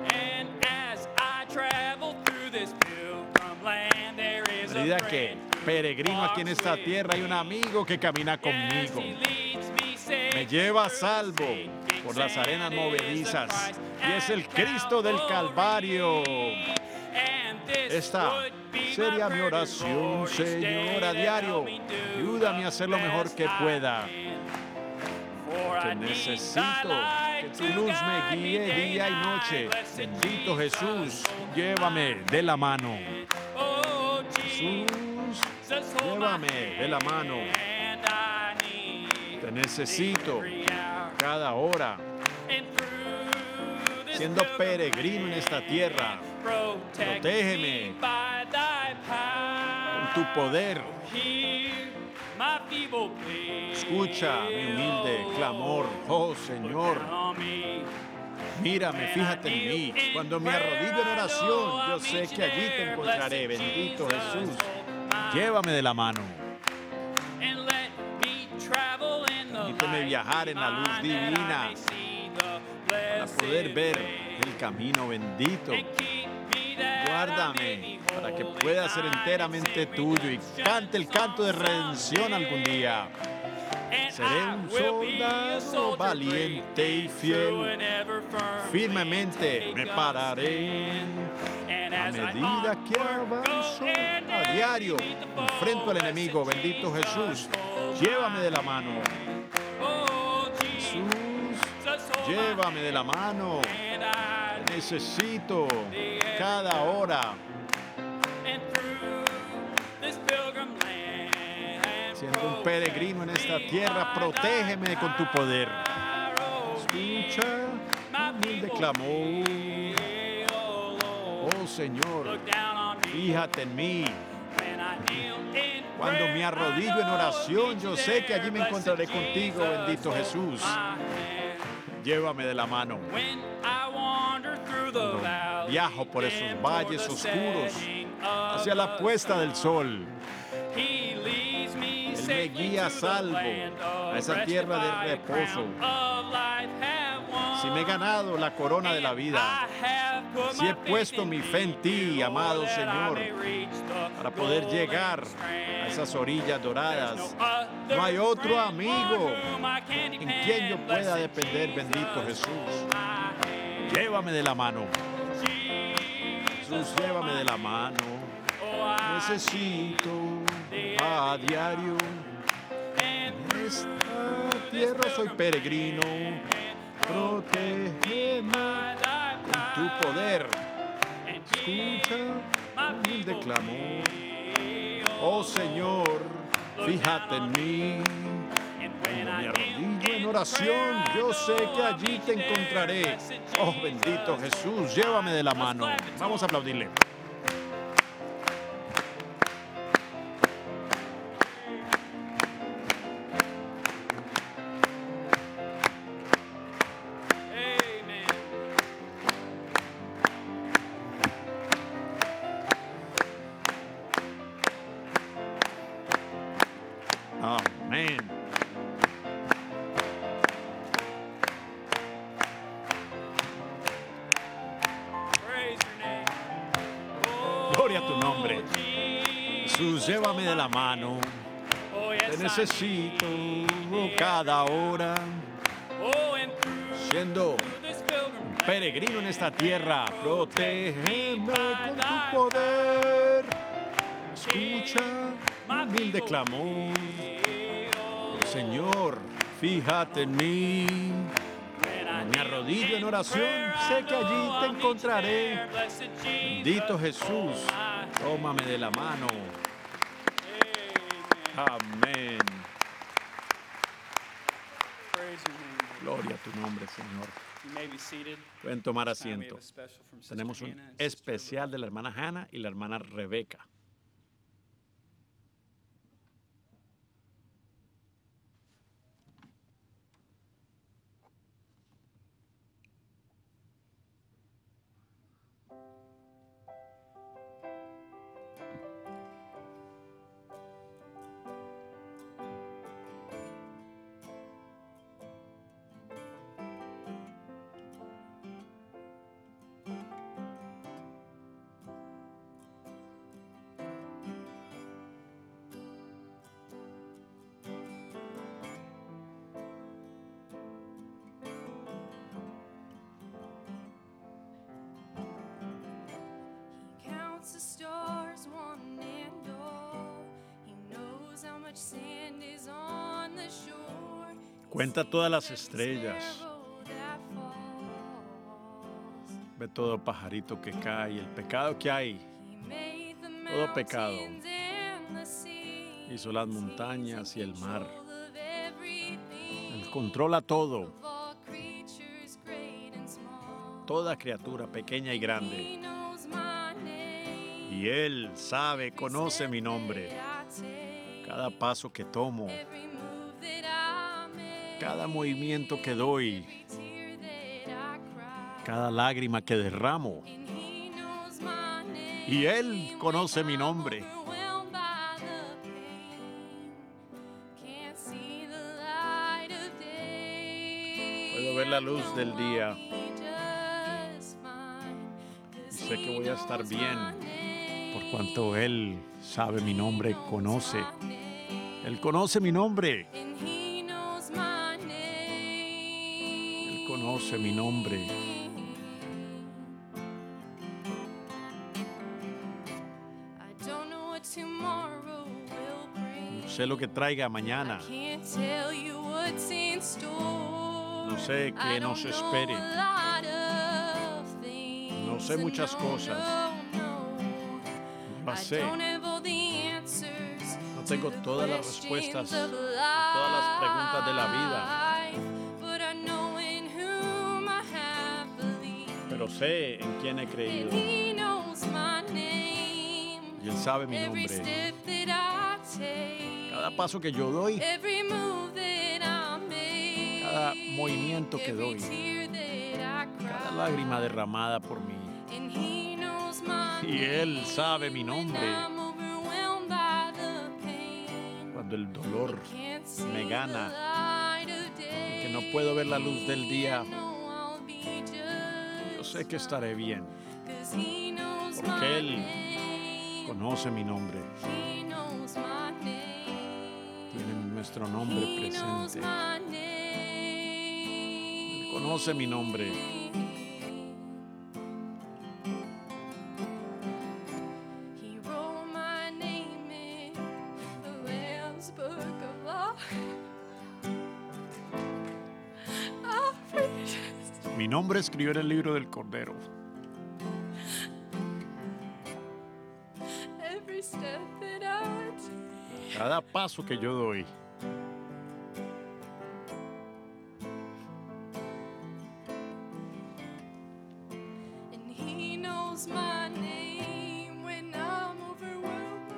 A medida que peregrino aquí en esta tierra, hay un amigo que camina conmigo. Me lleva a salvo por las arenas movedizas. Y es el Cristo del Calvario. Esta sería mi oración, Señor, a diario. Ayúdame a hacer lo mejor que pueda. Porque necesito que tu luz me guíe día y noche. Bendito Jesús, llévame de la mano. Jesús, llévame de la mano. Te necesito cada hora. Siendo peregrino en esta tierra, protégeme con tu poder. Escucha mi humilde clamor, oh Señor. Mírame, fíjate en mí. Cuando me arrodillo en oración, yo sé que allí te encontraré. Bendito Jesús, llévame de la mano. Permíteme viajar en la luz divina para poder ver el camino bendito. Guárdame para que pueda ser enteramente tuyo y cante el canto de redención algún día. Seré un soldado valiente y fiel. Firmemente me pararé. A medida que avanzo a diario, enfrento al enemigo. Bendito Jesús, llévame de la mano. Jesús, llévame de la mano. Te necesito cada hora. Siendo un peregrino en esta tierra, protégeme con tu poder. Escucha mi humilde clamor. Oh Señor, fíjate en mí. Cuando me arrodillo en oración, yo sé que allí me encontraré contigo, bendito Jesús. Llévame de la mano. Cuando viajo por esos valles oscuros hacia la puesta del sol, Él me guía a salvo a esa tierra de reposo. Si me he ganado la corona de la vida, si he puesto mi fe en ti, amado Señor, para poder llegar a esas orillas doradas, no hay otro amigo en quien yo pueda depender, bendito Jesús. Llévame de la mano. Jesús, llévame de la mano. Necesito a diario. En esta tierra soy peregrino. Protégeme con tu poder. Escucha mi humilde clamor. Oh Señor, fíjate en mí. Cuando me arrodillo en oración, yo sé que allí te encontraré. Oh bendito Jesús, llévame de la mano. Vamos a aplaudirle. Jesús, llévame de la mano. Oh, Te yes, necesito I need cada hora. Oh, and through Siendo this pilgrim peregrino en esta tierra, protégeme con tu poder. Escucha mi humilde clamor. Señor, fíjate en mí. Me arrodillo en oración, sé que allí te encontraré. Bendito Jesús, tómame de la mano. Amén. Praise your name. Gloria a tu nombre, Señor. You may be seated. Pueden tomar This time we asiento. have a special from Sister Tenemos un Hannah and Sister especial de la hermana Hannah y la hermana Rebeca. He counts the stars, one and all. He knows how much sand is on the shore. He Cuenta sees todas las every estrellas. sparrow that falls. Ve todo pajarito que cae, el pecado que hay. He made the Todo pecado. mountains and the seas. Hizo las montañas y el mar. Control of everything. Él controla todo, Of all creatures great and small. toda criatura pequeña y grande. He knows my name. Y Él sabe, conoce mi nombre. Cada paso que tomo, Every move that I make. cada movimiento que doy, Every tear that I cry. cada lágrima que derramo. And he knows my name. Y Él conoce mi nombre. Overwhelmed by the pain. Can't see the light of day. Puedo ver la luz del día. He just fine. Y sé que voy a estar He knows bien, my name. por cuanto Él sabe mi nombre, He knows conoce. my name. Él conoce mi nombre. And he knows my name. Él conoce mi nombre. I don't know what tomorrow will bring. No sé lo que traiga mañana. I can't tell you what's in store. No sé qué I nos don't know espere. a lot of things. No sé muchas No, cosas. no. No las I sé. don't have all the answers No tengo to the todas las questions respuestas of a todas las preguntas de la vida. life, but I know in whom I have believed. Pero sé en quién he And creído. he knows my name. Y Él sabe mi Every nombre. step that I take. Cada paso que yo doy, Every move that I make. cada movimiento que Every doy, tear that I cry. cada lágrima derramada por mí. And he knows my Y Él name sabe mi when nombre. I'm overwhelmed by the pain. Cuando el dolor Can't see me gana, the light of day. que no puedo ver la luz del día, I know I'll be just yo sé que estaré bien, 'cause he knows porque my Él name. conoce mi nombre. He knows my name. Tiene nuestro nombre He knows presente. my Él name. conoce mi nombre. He wrote my name in the Lamb's Book of Life. I'll read it. Mi nombre escribió en el libro del Cordero. Every step that I take. Cada paso que yo doy, And he knows my name when I'm overwhelmed.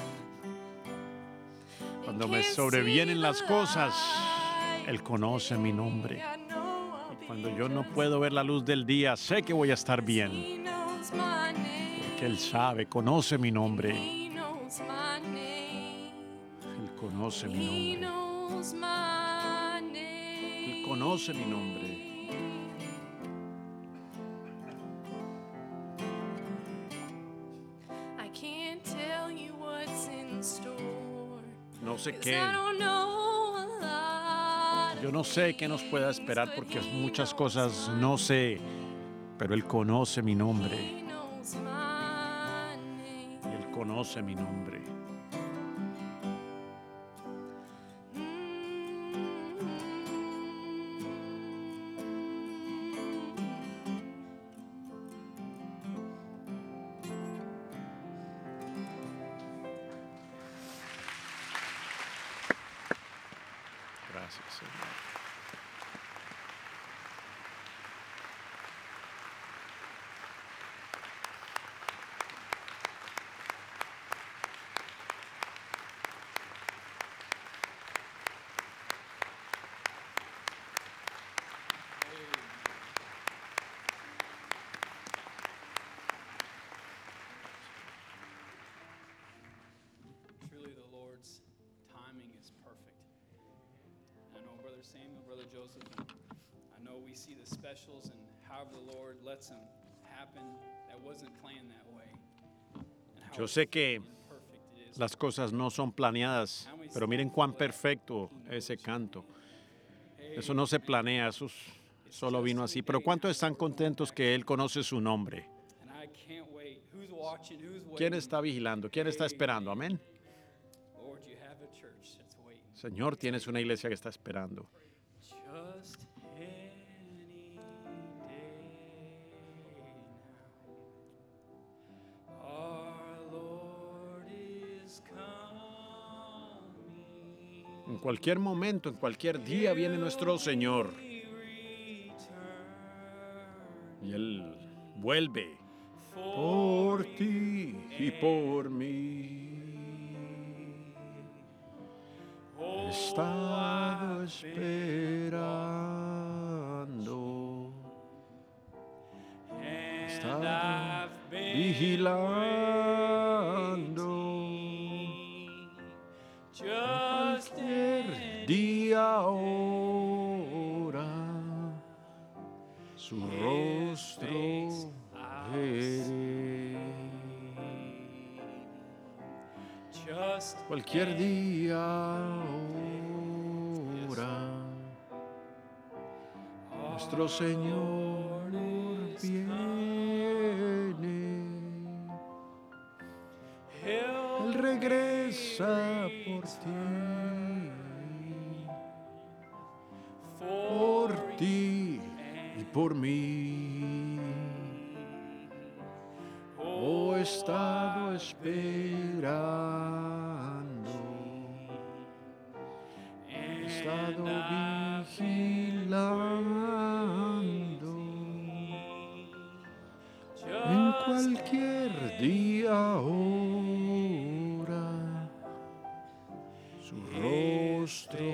cuando me sobrevienen las cosas, Él conoce mi nombre. Y cuando yo no puedo ver la luz del día, sé que voy a estar bien, He knows my name. porque Él sabe, conoce mi nombre. He knows my name. Él conoce mi He nombre. knows my Él name. conoce mi nombre. I can't tell you what's in sé 'cause qué. I don't know a lot Yo of no sé qué nos pueda things, esperar but porque he muchas knows cosas my no sé, pero Él conoce mi nombre. He knows my name. Él conoce mi nombre. Gracias, Señor. Truly, the Lord's timing is perfect. I know Brother Samuel, Brother Joseph, and I know we see the specials and however the Lord lets them happen. That wasn't planned that way. And how Yo sé que perfect it is. las cosas no son planeadas, pero miren cuán perfecto ese canto. Eso no se planea, eso solo vino así. Pero ¿cuántos están contentos que Él conoce su nombre? And I can't wait. Who's watching? Who's ¿Quién waiting? está vigilando? ¿Quién está esperando? Amén. Lord, you have a church that's waiting. Señor, tienes una iglesia que está esperando. Just any day now, our Lord is coming. En cualquier momento, en cualquier día viene nuestro Señor y Él vuelve por ti y por mí. He estado esperando, he estado vigilando. Just Cualquier día, hora, su rostro veré. Just Cualquier día, hora, nuestro Señor viene. Él regresa por ti y por mí. Oh, he estado esperando, he estado vigilando. En cualquier día, hora, su rostro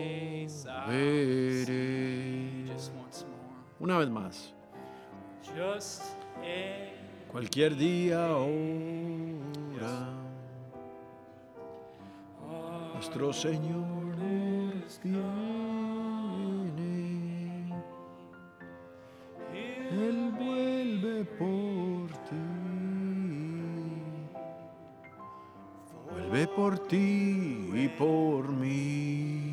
veré. just once more. Una vez más. Just Cualquier día, hora, nuestro Señor viene. Él vuelve por ti. Vuelve por ti y por mí.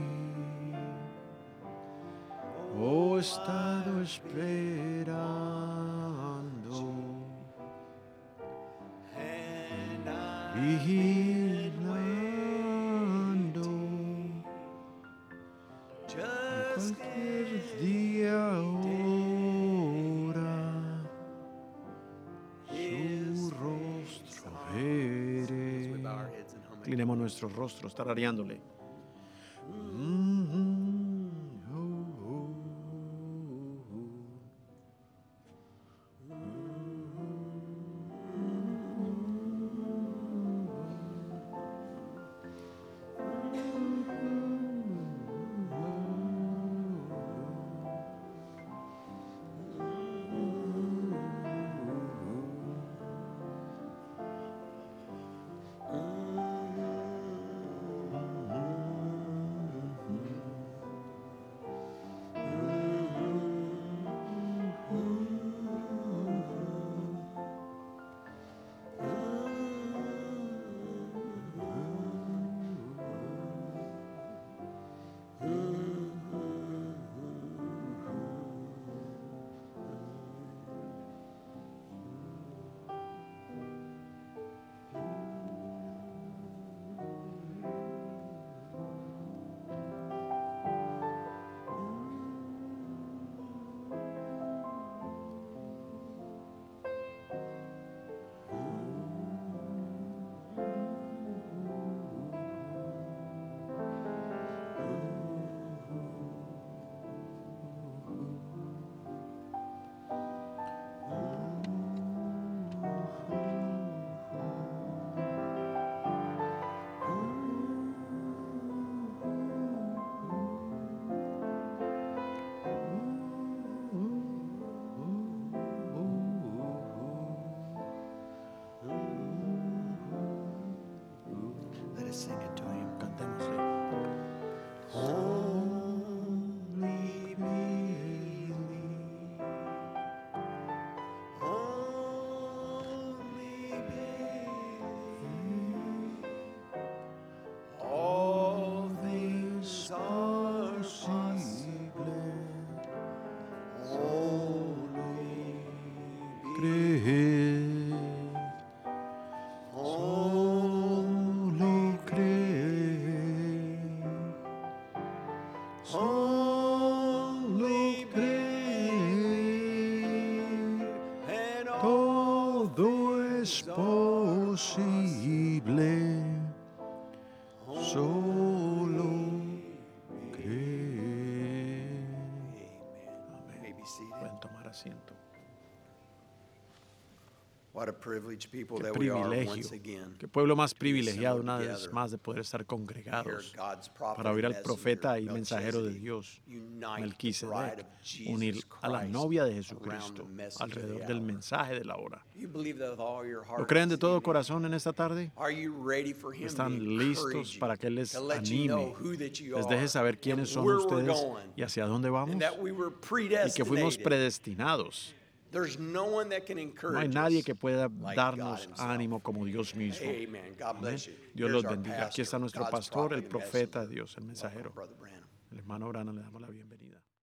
Oh, he estado esperando, vigilando. Cualquier día, hora, su rostro veré. Inclinemos nuestros rostros, tarareándole. es posible, solo cree. May be seated. Pueden tomar asiento. What a privileged people Qué that we are once privilegio, again. qué pueblo más privilegiado una vez más de poder estar Hear congregados God's prophet para oír al and profeta y messenger, mensajero de Melchizedek, Dios, unite the bride Melquisedec, of Jesus unir a la Christ novia de around Jesucristo the message of alrededor the del hour. mensaje de la hora. You believe that with all your heart ¿Lo creen de this todo evening? corazón en esta tarde? Are you ready for him to ¿Están encourage listos you, para que Él les to let you know anime, who that you les are, deje saber quiénes and son where we're ustedes going, y hacia dónde vamos? and that we were Y que fuimos predestinated? predestinados. There's no one that can No hay encourage nadie us que pueda like darnos God himself. ánimo como Dios mismo. Amen. God Amén. bless you. Dios Here's los our bendiga. Aquí está pastor, nuestro God's pastor, prophet el and profeta de messenger. Dios, el mensajero. Brother Branham. El hermano Branham, le damos la bienvenida.